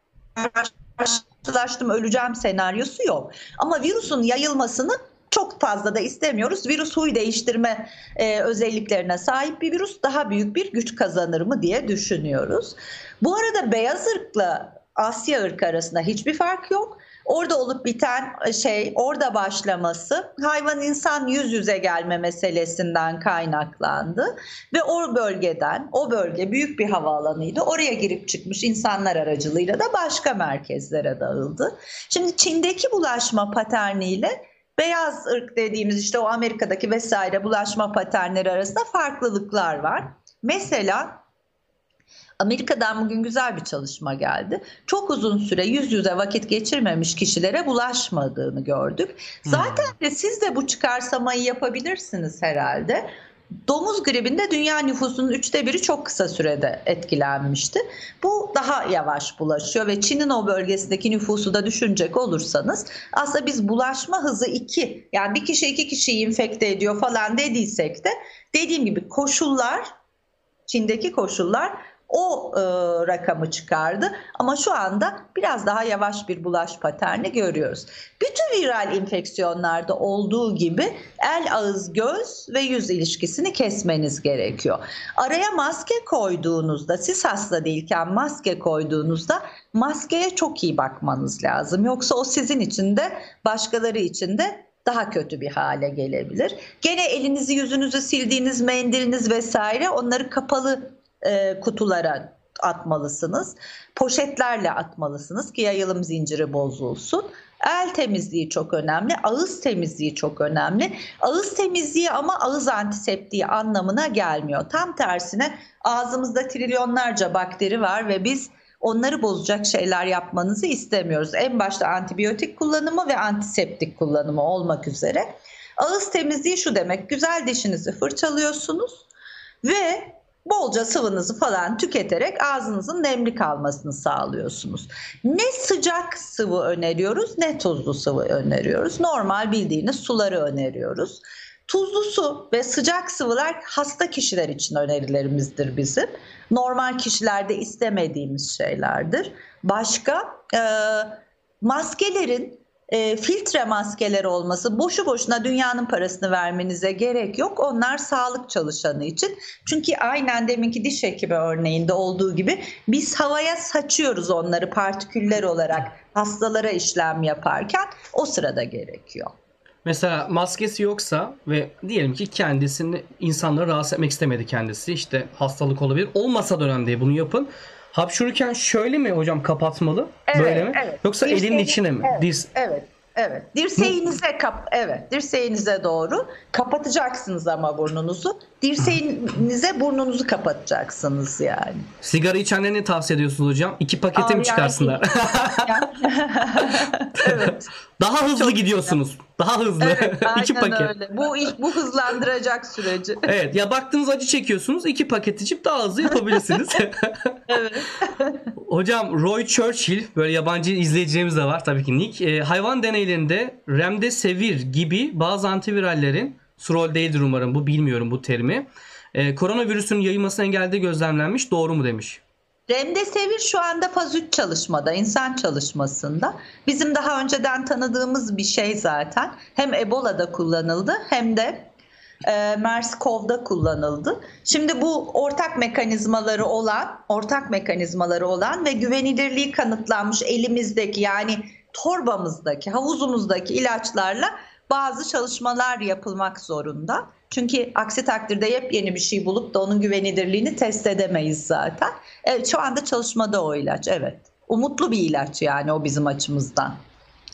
karşılaştım öleceğim senaryosu yok. Ama virüsün yayılmasını çok fazla da istemiyoruz. Virüs huy değiştirme e, özelliklerine sahip bir virüs, daha büyük bir güç kazanır mı diye düşünüyoruz. Bu arada beyaz ırkla Asya ırkı arasında hiçbir fark yok. Orada olup biten şey, orada başlaması hayvan insan yüz yüze gelme meselesinden kaynaklandı. Ve o bölgeden, o bölge büyük bir havaalanıydı. Oraya girip çıkmış insanlar aracılığıyla da başka merkezlere dağıldı. Şimdi Çin'deki bulaşma paterniyle beyaz ırk dediğimiz işte o Amerika'daki vesaire bulaşma paternleri arasında farklılıklar var. Mesela Amerika'dan bugün güzel bir çalışma geldi. Çok uzun süre yüz yüze vakit geçirmemiş kişilere bulaşmadığını gördük. Zaten de siz de bu çıkarsamayı yapabilirsiniz herhalde. Domuz gribinde dünya nüfusunun üçte biri çok kısa sürede etkilenmişti. Bu daha yavaş bulaşıyor ve Çin'in o bölgesindeki nüfusu da düşünecek olursanız aslında biz bulaşma hızı iki, yani bir kişi iki kişiyi infekte ediyor falan dediysek de dediğim gibi koşullar, Çin'deki koşullar o e, rakamı çıkardı ama şu anda biraz daha yavaş bir bulaş paterni görüyoruz. Bütün viral enfeksiyonlarda olduğu gibi el, ağız, göz ve yüz ilişkisini kesmeniz gerekiyor. Araya maske koyduğunuzda, siz hasta değilken maske koyduğunuzda maskeye çok iyi bakmanız lazım. Yoksa o sizin için de başkaları için de daha kötü bir hale gelebilir. Gene elinizi yüzünüzü sildiğiniz mendiliniz vesaire, onları kapalı E, kutulara atmalısınız. Poşetlerle atmalısınız ki yayılım zinciri bozulsun. El temizliği çok önemli. Ağız temizliği çok önemli. Ağız temizliği ama ağız antiseptiği anlamına gelmiyor. Tam tersine ağzımızda trilyonlarca bakteri var ve biz onları bozacak şeyler yapmanızı istemiyoruz. En başta antibiyotik kullanımı ve antiseptik kullanımı olmak üzere. Ağız temizliği şu demek: güzel dişinizi fırçalıyorsunuz ve bolca sıvınızı falan tüketerek ağzınızın nemli kalmasını sağlıyorsunuz. Ne sıcak sıvı öneriyoruz ne tuzlu sıvı öneriyoruz. Normal bildiğiniz suları öneriyoruz. Tuzlu su ve sıcak sıvılar hasta kişiler için önerilerimizdir bizim. Normal kişilerde istemediğimiz şeylerdir. Başka e, maskelerin E, filtre maskeleri olması, boşu boşuna dünyanın parasını vermenize gerek yok. Onlar sağlık çalışanı için. Çünkü aynen deminki diş hekimi örneğinde olduğu gibi biz havaya saçıyoruz onları partiküller olarak hastalara işlem yaparken, o sırada gerekiyor. Mesela maskesi yoksa ve diyelim ki kendisini, insanları rahatsız etmek istemedi kendisi, işte hastalık olabilir. Olmasa da önemli değil, bunu yapın. Hapşururken şöyle mi hocam kapatmalı? Evet, böyle mi? Evet. Yoksa Dirseğiniz, elinin içine mi? Evet. Dirs Evet. Evet. Dirseğinize kap evet, dirseğinize doğru kapatacaksınız ama burnunuzu. Dirseğinize burnunuzu kapatacaksınız yani. Sigara içenlerine tavsiye ediyorsunuz hocam? İki pakete mi çıkarsınlar? Evet. Daha hızlı Çok gidiyorsunuz. güzel. Daha hızlı. Evet, İki aynen paket. öyle. Bu iş bu hızlandıracak süreci. Evet, ya baktınız acı çekiyorsunuz, iki paket içip daha hızlı yapabilirsiniz. Evet. Hocam Roy Churchill, böyle yabancı izleyicilerimiz de var tabii ki Nick. E, hayvan deneylerinde Remdesivir gibi bazı antivirallerin, Srol değildir umarım bu, bilmiyorum bu terimi, e, koronavirüsün yayılmasını engellediği gözlemlenmiş, doğru mu demiş. Remdesivir şu anda faz üç çalışmada, insan çalışmasında. Bizim daha önceden tanıdığımız bir şey zaten. Hem Ebola'da kullanıldı hem de e, MERS-CoV'da kullanıldı. Şimdi bu ortak mekanizmaları olan, ortak mekanizmaları olan ve güvenilirliği kanıtlanmış elimizdeki, yani torbamızdaki, havuzumuzdaki ilaçlarla bazı çalışmalar yapılmak zorunda. Çünkü aksi takdirde yepyeni bir şey bulup da onun güvenilirliğini test edemeyiz zaten. Evet, şu anda çalışmada o ilaç, evet. Umutlu bir ilaç yani o bizim açımızdan.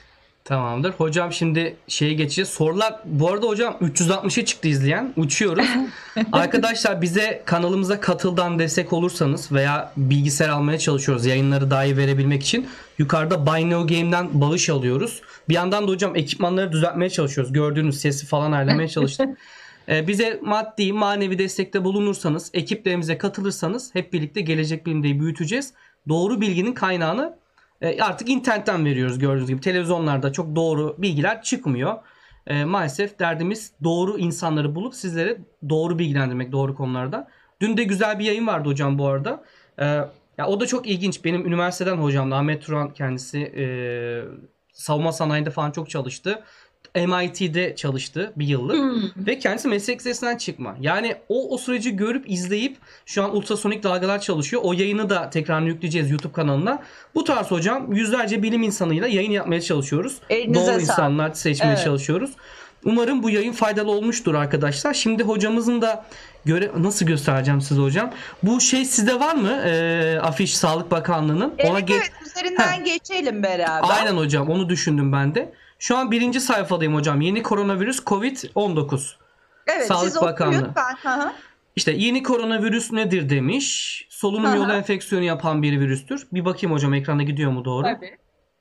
Tamamdır. Hocam şimdi şeye geçeceğiz. Sorular bu arada hocam üç yüz altmışa çıktı izleyen. Uçuyoruz. Arkadaşlar bize kanalımıza katıldan destek olursanız veya bilgisayar almaya çalışıyoruz yayınları daha iyi verebilmek için. Yukarıda Buy Now Game'den bağış alıyoruz. Bir yandan da hocam ekipmanları düzeltmeye çalışıyoruz. Gördüğünüz sesi falan ayarlamaya çalıştık. Ee, bize maddi manevi destekte bulunursanız, ekiplerimize katılırsanız hep birlikte Gelecek Bilim'de büyüteceğiz. Doğru bilginin kaynağını e, artık internetten veriyoruz gördüğünüz gibi. Televizyonlarda çok doğru bilgiler çıkmıyor. E, maalesef derdimiz doğru insanları bulup sizlere doğru bilgilendirmek doğru konularda. Dün de güzel bir yayın vardı hocam bu arada. E, ya o da çok ilginç. Benim üniversiteden hocamdı. Ahmet Turan kendisi e, savunma sanayinde falan çok çalıştı. M I T'de çalıştı bir yıllık hmm. ve kendisi meslek lisesinden çıkma. Yani o o süreci görüp izleyip şu an ultrasonik dalgalar çalışıyor. O yayını da tekrar yükleyeceğiz YouTube kanalına. Bu tarz hocam yüzlerce bilim insanıyla yayın yapmaya çalışıyoruz. Elinize Doğru sağ. insanlar seçmeye Evet. çalışıyoruz. Umarım bu yayın faydalı olmuştur arkadaşlar. Şimdi hocamızın da göre nasıl göstereceğim size hocam? Bu şey sizde var mı? E, afiş Sağlık Bakanlığı'nın. Evet, Ona ge- evet üzerinden Heh. geçelim beraber. Aynen hocam onu düşündüm ben de. Şu an birinci sayfadayım hocam. Yeni koronavirüs kovid on dokuz. Evet, Sağlık siz Bakanlığı. okuyun ben. Hı hı. İşte yeni koronavirüs nedir demiş. Solunum Aha. yolu enfeksiyonu yapan bir virüstür. Bir bakayım hocam ekrana gidiyor mu doğru? Tabii.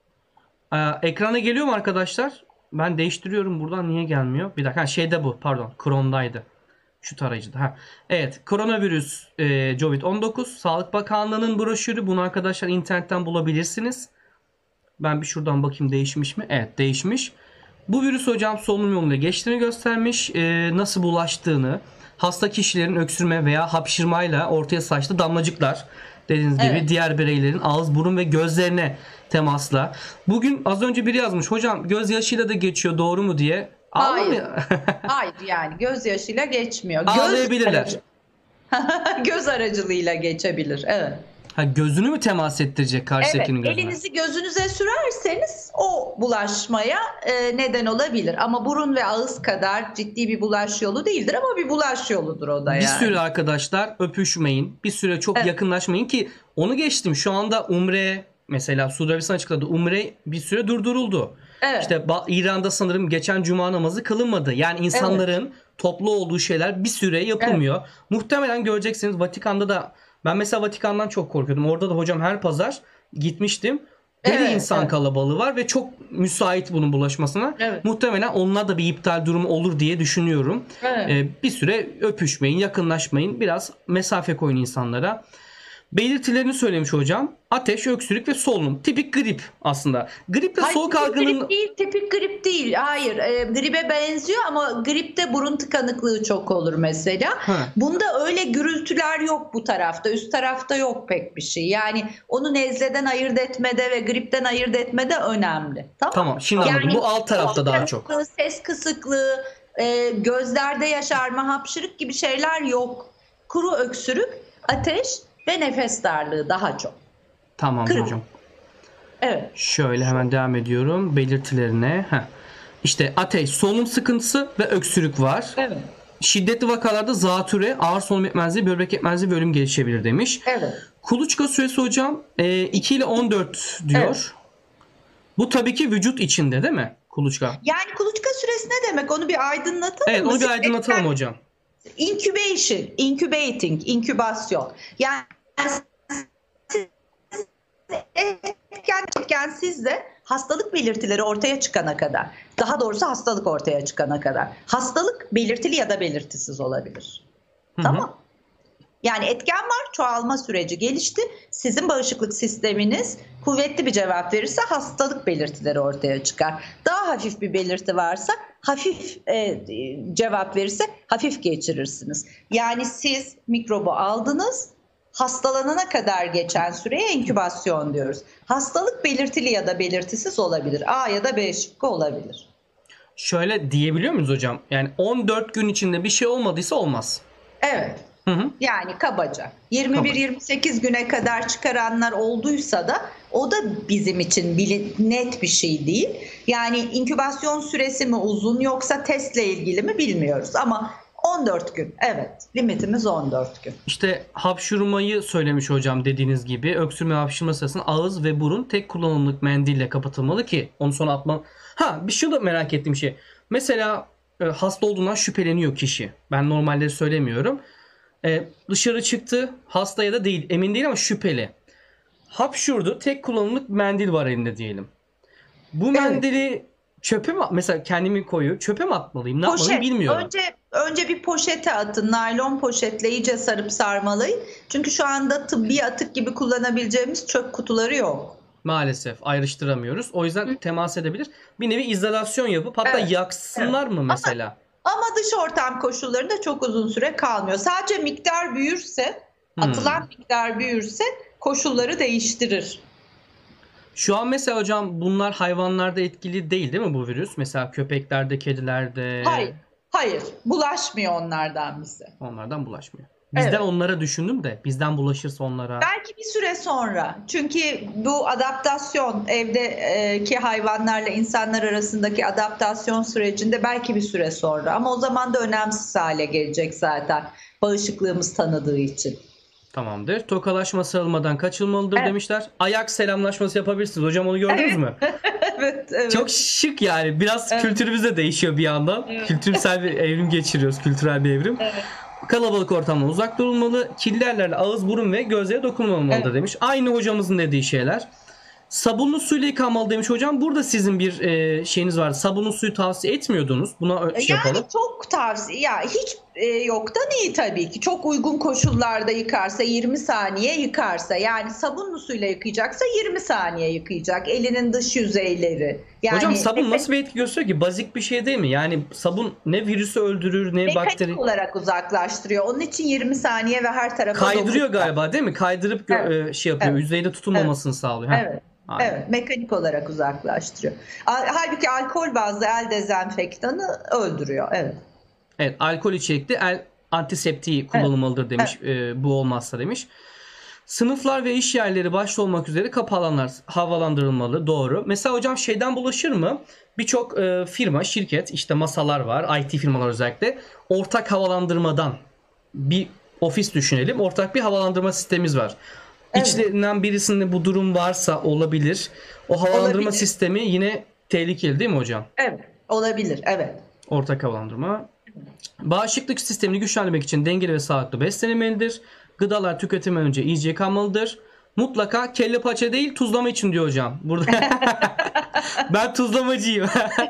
Ee, ekrana geliyor mu arkadaşlar? Ben değiştiriyorum buradan niye gelmiyor? Bir dakika ha, şeyde bu pardon Chrome'daydı. Şu tarayıcıda. Ha. Evet koronavirüs e, kovid on dokuz Sağlık Bakanlığı'nın broşürü. Bunu arkadaşlar internetten bulabilirsiniz. Ben bir şuradan bakayım değişmiş mi? Evet değişmiş. Bu virüs hocam solunum yoluyla geçtiğini göstermiş. Ee, nasıl bulaştığını, hasta kişilerin öksürme veya hapşırmayla ortaya saçtığı damlacıklar dediğiniz gibi Evet. diğer bireylerin ağız, burun ve gözlerine temasla. Bugün az önce biri yazmış hocam gözyaşıyla da geçiyor doğru mu diye. Hayır. Hayır yani gözyaşıyla geçmiyor. Göz Ağlayabilirler. aracı- Göz aracılığıyla geçebilir. Evet. Ha, gözünü mü temas ettirecek Evet, karşıdakinin gözüne? elinizi gözünüze sürerseniz o bulaşmaya e, neden olabilir. Ama burun ve ağız kadar ciddi bir bulaş yolu değildir ama bir bulaş yoludur o da yani. Bir süre arkadaşlar öpüşmeyin. Bir süre çok Evet. yakınlaşmayın ki onu geçtim. Şu anda Umre mesela Suudi Arabistan açıkladı. Umre bir süre durduruldu. Evet. İşte ba- İran'da sanırım geçen cuma namazı kılınmadı. Yani insanların toplu olduğu şeyler bir süre yapılmıyor. Muhtemelen göreceksiniz Vatikan'da da ben mesela Vatikan'dan çok korkuyordum. Orada da hocam her pazar gitmiştim. Deli Evet, insan evet. kalabalığı var ve çok müsait bunun bulaşmasına. Evet. Muhtemelen onlar da bir iptal durumu olur diye düşünüyorum. Evet. Ee, bir süre öpüşmeyin, yakınlaşmayın. Biraz mesafe koyun insanlara. Belirtilerini söylemiş hocam. Ateş, öksürük ve solunum. Tipik grip aslında. Griple Hayır, soğuk tipik algının... grip değil, tipik grip değil. Hayır, e, gribe benziyor ama gripte burun tıkanıklığı çok olur mesela. Ha. Bunda öyle gürültüler yok bu tarafta. Üst tarafta yok pek bir şey. Yani onu nezleden ayırt etmede ve gripten ayırt etmede önemli. Tamam. Tamam, şimdi anladım. Bu alt tarafta daha çok. tıkanıklığı, ses kısıklığı, e, gözlerde yaşarma, hapşırık gibi şeyler yok. Kuru öksürük, ateş ve nefes darlığı daha çok. Tamam Kırık. hocam. Evet. Şöyle hemen devam ediyorum belirtilerine. Heh. İşte ateş, solunum sıkıntısı ve öksürük var. Evet. Şiddetli vakalarda zatüre, ağır solunum yetmezliği, böbrek yetmezliği ve ölüm gelişebilir demiş. Evet. Kuluçka süresi hocam e, iki ile on dört diyor. Evet. Bu tabii ki vücut içinde değil mi? Kuluçka. Yani kuluçka süresi ne demek? Onu bir aydınlatalım Evet mı? onu bir aydınlatalım hocam. Incubation, incubating, inkübasyon. Yani etken, etken sizde hastalık belirtileri ortaya çıkana kadar, daha doğrusu hastalık ortaya çıkana kadar. Hastalık belirtili ya da belirtisiz olabilir. Hı hı. Tamam. Yani etken var, çoğalma süreci gelişti. Sizin bağışıklık sisteminiz kuvvetli bir cevap verirse hastalık belirtileri ortaya çıkar. Daha hafif bir belirti varsa hafif e, cevap verirse hafif geçirirsiniz. Yani siz mikrobu aldınız, hastalanana kadar geçen süreye inkübasyon diyoruz. Hastalık belirtili ya da belirtisiz olabilir. A ya da B şıkkı olabilir. Şöyle diyebiliyor muyuz hocam? Yani on dört gün içinde bir şey olmadıysa olmaz. Evet. Hı hı. Yani kabaca yirmi bir yirmi sekiz güne kadar çıkaranlar olduysa da o da bizim için net bir şey değil. Yani inkübasyon süresi mi uzun yoksa testle ilgili mi bilmiyoruz ama on dört gün. Evet. Limitimiz on dört gün. İşte hapşurmayı söylemiş hocam dediğiniz gibi. Öksürme ve hapşırma sırasında ağız ve burun tek kullanımlık mendille kapatılmalı ki onu sonra atma. Ha bir şey da merak ettiğim şey. Mesela e, hasta olduğundan şüpheleniyor kişi. Ben normalleri söylemiyorum. E, dışarı çıktı. Hasta ya da değil. Emin değil ama şüpheli. Hapşurdu. Tek kullanımlık mendil var elinde diyelim. Bu mendili çöpe mi, mesela kendimi koyuyor. Çöpe mi atmalıyım? Ne yapmalıyım bilmiyorum. Önce önce bir poşete atın. Naylon poşetle iyice sarıp sarmalayın. Çünkü şu anda tıbbi atık gibi kullanabileceğimiz çöp kutuları yok. Maalesef ayrıştıramıyoruz. O yüzden Hı. temas edebilir. Bir nevi izolasyon yapıp hatta evet. yaksınlar evet. mı mesela? Ama, ama dış ortam koşullarında çok uzun süre kalmıyor. Sadece miktar büyürse, hmm. atılan miktar büyürse koşulları değiştirir. Şu an mesela hocam bunlar hayvanlarda etkili değil değil mi bu virüs? Mesela köpeklerde, kedilerde. Hayır. Hayır. Bulaşmıyor onlardan bize. Onlardan bulaşmıyor. Bizden evet. onlara düşündüm de bizden bulaşırsa onlara. Belki bir süre sonra. Çünkü bu adaptasyon evdeki hayvanlarla insanlar arasındaki adaptasyon sürecinde belki bir süre sonra. Ama o zaman da önemsiz hale gelecek zaten. Bağışıklığımız tanıdığı için. Tamamdır. Tokalaşma sarılmadan kaçılmalıdır evet. demişler. Ayak selamlaşması yapabilirsiniz. Hocam onu gördünüz evet. mü? evet, evet. Çok şık yani. Biraz evet. kültürümüz de değişiyor bir yandan. Evet. Kültürel bir evrim geçiriyoruz. Kültürel bir evrim. Evet. Kalabalık ortamdan uzak durulmalı. Kirli yerlerle ağız, burun ve gözlere dokunulmamalıdır evet. demiş. Aynı hocamızın dediği şeyler. Sabunlu suyla yıkanmalı demiş hocam. Burada sizin bir e, şeyiniz vardı. Sabunlu suyu tavsiye etmiyordunuz. Buna şey yani yapalım. çok tavsiye. Ya hiç e, yoktan iyi tabii ki. Çok uygun koşullarda yıkarsa yirmi saniye yıkarsa. Yani sabunlu suyla yıkayacaksa yirmi saniye yıkayacak. Elinin dış yüzeyleri. Yani, hocam sabun nasıl bir etki gösteriyor ki? Bazik bir şey değil mi? Yani sabun ne virüsü öldürür ne mekanik bakteri. olarak uzaklaştırıyor. Onun için yirmi saniye ve her tarafa kaydırıyor dokunuyor. Galiba değil mi? Kaydırıp evet. şey yapıyor. Evet. Yüzeyde tutulmamasını evet. sağlıyor. Evet. Ha. Aynen. Evet, mekanik olarak uzaklaştırıyor. Halbuki alkol bazlı el dezenfektanı öldürüyor. Evet. Evet, alkol içerikli el antiseptiği kullanılmalıdır demiş. Evet. E, bu olmazsa demiş. Sınıflar ve iş yerleri başta olmak üzere kapı alanlar havalandırılmalı. Doğru. Mesela hocam şeyden bulaşır mı? Birçok e, firma, şirket, işte masalar var. I T firmalar özellikle. Ortak havalandırmadan bir ofis düşünelim. Ortak bir havalandırma sistemimiz var. Evet. İçlerinden birisinde bu durum varsa olabilir. O havalandırma olabilir. Sistemi yine tehlikeli değil mi hocam? Evet. Olabilir. Evet. Ortak havalandırma. Bağışıklık sistemini güçlendirmek için dengeli ve sağlıklı beslenilmelidir. Gıdalar tüketimden önce iyice yıkanmalıdır. Mutlaka kelle paça değil tuzlama için diyor hocam. Burada ben tuzlamacıyım.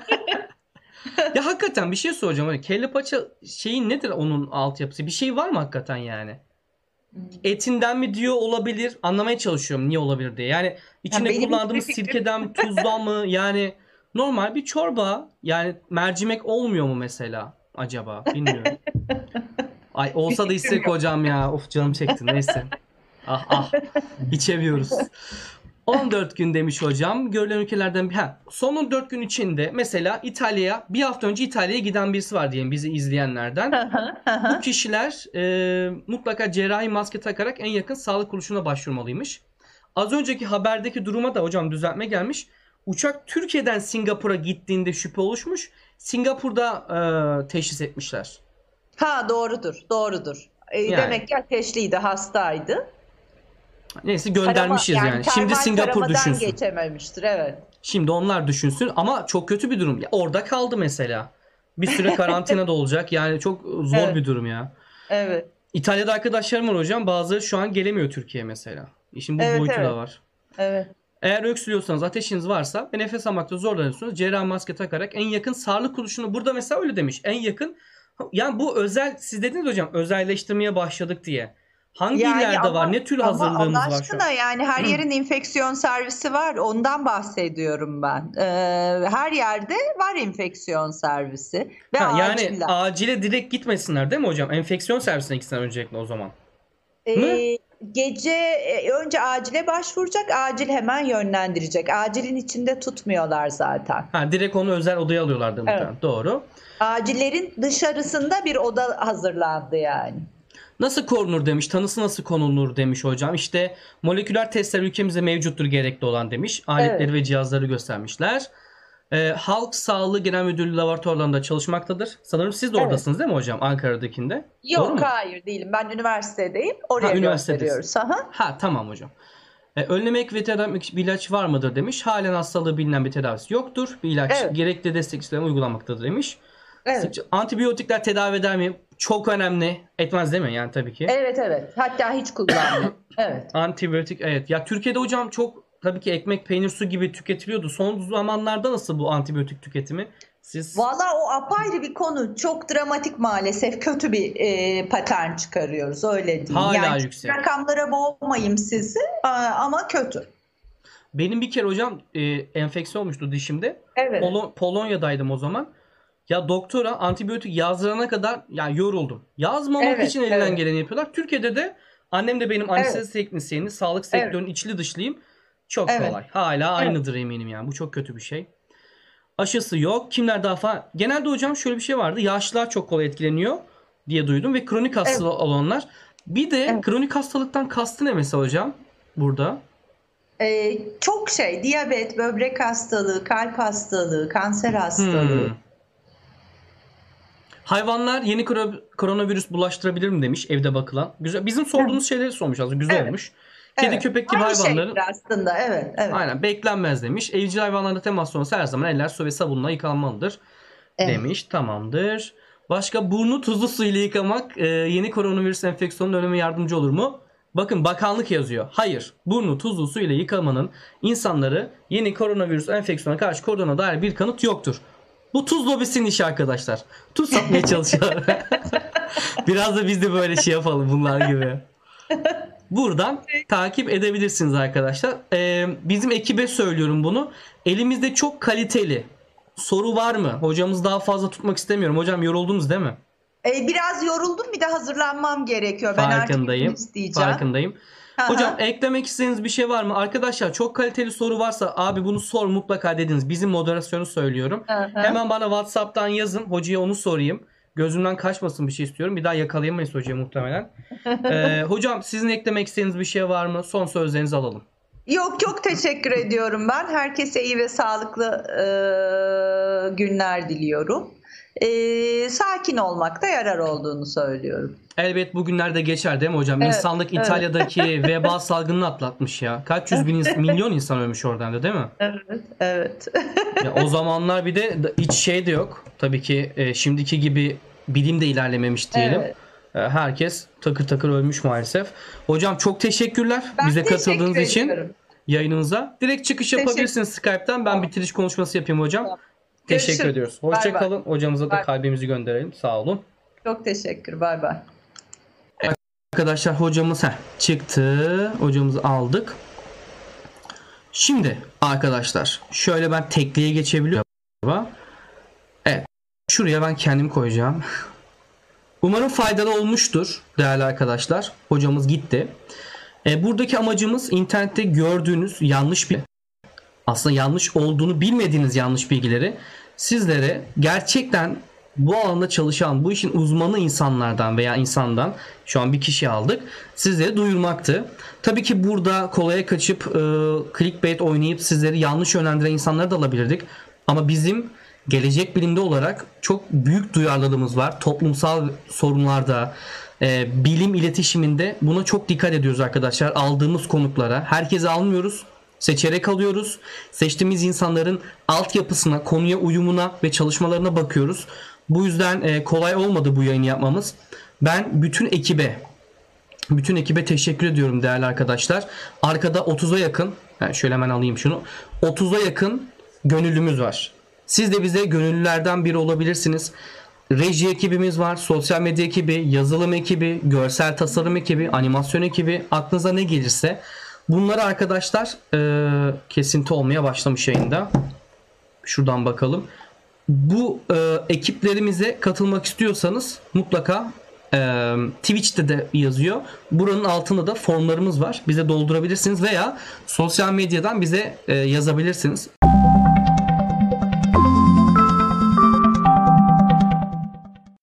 Ya hakikaten bir şey soracağım. Hani kelle paça şeyin nedir onun altyapısı? Bir şey var mı hakikaten yani? Etinden mi diyor olabilir. Anlamaya çalışıyorum niye olabilir diye. Yani içinde ya kullandığımız sirkeden tuzdan mı? Yani normal bir çorba. Yani mercimek olmuyor mu mesela acaba? Bilmiyorum. Ay olsa da içsek hocam ya. Of canım çekti. Neyse. Ah ah. İçemiyoruz. on dört gün demiş hocam. Görülen ülkelerden bir. Ha, son on dört gün içinde mesela İtalya'ya bir hafta önce İtalya'ya giden birisi var diyelim bizi izleyenlerden. Bu kişiler e, mutlaka cerrahi maske takarak en yakın sağlık kuruluşuna başvurmalıymış. Az önceki haberdeki duruma da hocam düzeltme gelmiş. Uçak Türkiye'den Singapur'a gittiğinde şüphe oluşmuş. Singapur'da e, teşhis etmişler. Ha doğrudur, doğrudur. E, yani. Demek ki ateşliydi, hastaydı. Neyse göndermişiz Tarama, yani. yani. Şimdi Singapur düşünsün. Geçememiştir, evet. Şimdi onlar düşünsün ama çok kötü bir durum. Ya orada kaldı mesela. Bir süre karantinada olacak. Yani çok zor evet. bir durum ya. Evet. İtalya'da arkadaşlarım var hocam. Bazıları şu an gelemiyor Türkiye'ye mesela. İşin bu evet, boyutu evet. da var. Evet. Eğer öksürüyorsanız, ateşiniz varsa ve nefes almakta zorlanıyorsunuz, cerrahi maske takarak en yakın sağlık kuruluşunu, burada mesela öyle demiş. En yakın, yani bu özel, siz dediniz hocam özelleştirmeye başladık diye. Hangi yani illerde ama, var? Ne tür hazırlığımız var şu an? Allah aşkına yani her yerin enfeksiyon servisi var. Ondan bahsediyorum ben. Ee, her yerde var enfeksiyon servisi. Ve ha, yani aciller. Acile direkt gitmesinler değil mi hocam? Enfeksiyon servisine gitsinler öncelikle o zaman. Ee, gece önce acile başvuracak. Acil hemen yönlendirecek. Acilin içinde tutmuyorlar zaten. Ha, direkt onu özel odaya alıyorlardı muhtemelen. Evet. Doğru. Acillerin dışarısında bir oda hazırlandı yani. Nasıl korunur demiş, tanısı nasıl konulur demiş hocam. İşte moleküler testler ülkemizde mevcuttur gerekli olan demiş. Aletleri evet. ve cihazları göstermişler. e, Halk Sağlığı Genel Müdürlüğü laboratuvarlarında çalışmaktadır. Sanırım siz de Evet. oradasınız değil mi hocam? Ankara'dakinde. Doğru Yok mu? hayır değilim. Ben üniversitedeyim. Oraya Ha, üniversitedesin. gönderiyoruz. Aha. Ha tamam hocam. E, önlemek ve tedarik bir ilaç var mıdır demiş. Halen hastalığı bilinen bir tedavisi yoktur. Bir ilaç Evet. gerekli destek işlemi uygulanmaktadır demiş. Evet. Sıkça- Antibiyotikler tedavi eder mi? Çok önemli. Etmez değil mi? Yani tabii ki. Evet evet. Hatta hiç kullanmıyorum. Evet. Antibiyotik evet. Ya Türkiye'de hocam çok tabii ki ekmek, peynir, su gibi tüketiliyordu. Son zamanlarda nasıl bu antibiyotik tüketimi? Siz Valla o apayrı bir konu. Çok dramatik maalesef. Kötü bir e, patern çıkarıyoruz. Öyle diyeyim. Hala yani yüksek. rakamlara boğmayayım sizi a- ama kötü. benim bir kere hocam e, enfeksiyon olmuştu dişimde. Evet. Polo- Polonya'daydım o zaman. Ya doktora antibiyotik yazdırana kadar yani yoruldum. Yazmamak Evet, için elinden evet. geleni yapıyorlar. Türkiye'de de annem de benim anestezi teknisyeni, sağlık sektörünün içli dışlıyım. Çok Evet. kolay. Hala aynıdır eminim yani. Bu çok kötü bir şey. Aşısı yok. Kimler daha falan. Genelde hocam şöyle bir şey vardı. Yaşlılar çok kolay etkileniyor diye duydum ve kronik hastalığı olanlar. Bir de Evet. kronik hastalıktan kastı ne mesela hocam burada? E, çok şey. Diyabet, böbrek hastalığı, kalp hastalığı, kanser hastalığı. Hmm. Hayvanlar yeni koro- koronavirüs bulaştırabilir mi demiş evde bakılan. Güzel. Bizim sorduğumuz şeyleri sormuş aslında. Güzel Evet. olmuş. Kedi Evet. köpek gibi Aynı hayvanların şeydir aslında. Evet. Evet. aynen beklenmez demiş. Evcil hayvanlarla temas sonrası her zaman eller su ve sabunla yıkanmalıdır Evet. demiş. Tamamdır. Başka burnu tuzlu su ile yıkamak e, yeni koronavirüs enfeksiyonunun önüme yardımcı olur mu? Bakın bakanlık yazıyor. Hayır. Burnu tuzlu su ile yıkamanın insanları yeni koronavirüs enfeksiyona karşı koruduğuna dair bir kanıt yoktur. Bu tuz lobisinin işi arkadaşlar. Tuz satmaya çalışıyorlar. Biraz da biz de böyle şey yapalım bunlar gibi. Buradan takip edebilirsiniz arkadaşlar. Ee, bizim ekibe söylüyorum bunu. Elimizde çok kaliteli soru var mı? Hocamız daha fazla tutmak istemiyorum. Hocam yoruldunuz değil mi? E, biraz yoruldum. Bir de hazırlanmam gerekiyor. Ben artık Farkındayım. izin isteyeceğim. Farkındayım. Aha. Hocam eklemek istediğiniz bir şey var mı? Arkadaşlar çok kaliteli soru varsa abi bunu sor mutlaka dediniz. Bizim moderasyonu söylüyorum. Aha. Hemen bana WhatsApp'tan yazın. Hocaya onu sorayım. Gözümden kaçmasın bir şey istiyorum. Bir daha yakalayamayız hocayı muhtemelen. Ee, hocam sizin eklemek istediğiniz bir şey var mı? Son sözlerinizi alalım. Yok çok teşekkür ediyorum ben. Herkese iyi ve sağlıklı e, günler diliyorum. E, sakin olmakta yarar olduğunu söylüyorum. Elbet bugünlerde geçer değil mi hocam? Evet, İnsanlık evet. İtalya'daki veba salgınını atlatmış ya. Kaç yüz bin, ins- milyon insan ölmüş oradan da değil mi? Evet, evet. Ya o zamanlar bir de da- hiç şey de yok. Tabii ki e, şimdiki gibi bilim de ilerlememiş diyelim. Evet. E, herkes takır takır ölmüş maalesef. Hocam çok teşekkürler Ben bize teşekkür katıldığınız için ediyorum. yayınımıza. Direkt çıkış Teşekkür- yapabilirsiniz Skype'tan. Ben bitiriş konuşması yapayım hocam. Tamam. Teşekkür Görüşürüz. ediyoruz. Bay bay. Hoşçakalın. Hocamıza da Bay bay. kalbimizi gönderelim. Sağ olun. Çok teşekkür. Bay bay. Arkadaşlar hocamız heh, çıktı. Hocamızı aldık. Şimdi arkadaşlar şöyle ben tekliğe geçebiliyorum. Evet. Şuraya ben kendim koyacağım. Umarım faydalı olmuştur değerli arkadaşlar. Hocamız gitti. E, buradaki amacımız internette gördüğünüz yanlış bir aslında yanlış olduğunu bilmediğiniz yanlış bilgileri sizlere gerçekten bu alanda çalışan, bu işin uzmanı insanlardan veya insandan şu an bir kişi aldık. Sizlere duyurmaktı. Tabii ki burada kolaya kaçıp e, clickbait oynayıp sizleri yanlış yönlendiren insanları da alabilirdik. Ama bizim gelecek bilimde olarak çok büyük duyarlılığımız var. Toplumsal sorunlarda, e, bilim iletişiminde buna çok dikkat ediyoruz arkadaşlar. Aldığımız konuklara. Herkese almıyoruz. Seçerek alıyoruz. Seçtiğimiz insanların altyapısına, konuya uyumuna ve çalışmalarına bakıyoruz. Bu yüzden e, kolay olmadı bu yayını yapmamız. Ben bütün ekibe bütün ekibe teşekkür ediyorum değerli arkadaşlar. Arkada otuza yakın, yani şöyle hemen alayım şunu. otuza yakın gönüllümüz var. Siz de bize gönüllülerden biri olabilirsiniz. Reji ekibimiz var, sosyal medya ekibi, yazılım ekibi, görsel tasarım ekibi, animasyon ekibi, aklınıza ne gelirse. Bunları arkadaşlar e, kesinti olmaya başlamış yayında. Şuradan bakalım. Bu e, ekiplerimize katılmak istiyorsanız mutlaka e, Twitch'te de yazıyor. Buranın altında da formlarımız var. Bize doldurabilirsiniz veya sosyal medyadan bize e, yazabilirsiniz.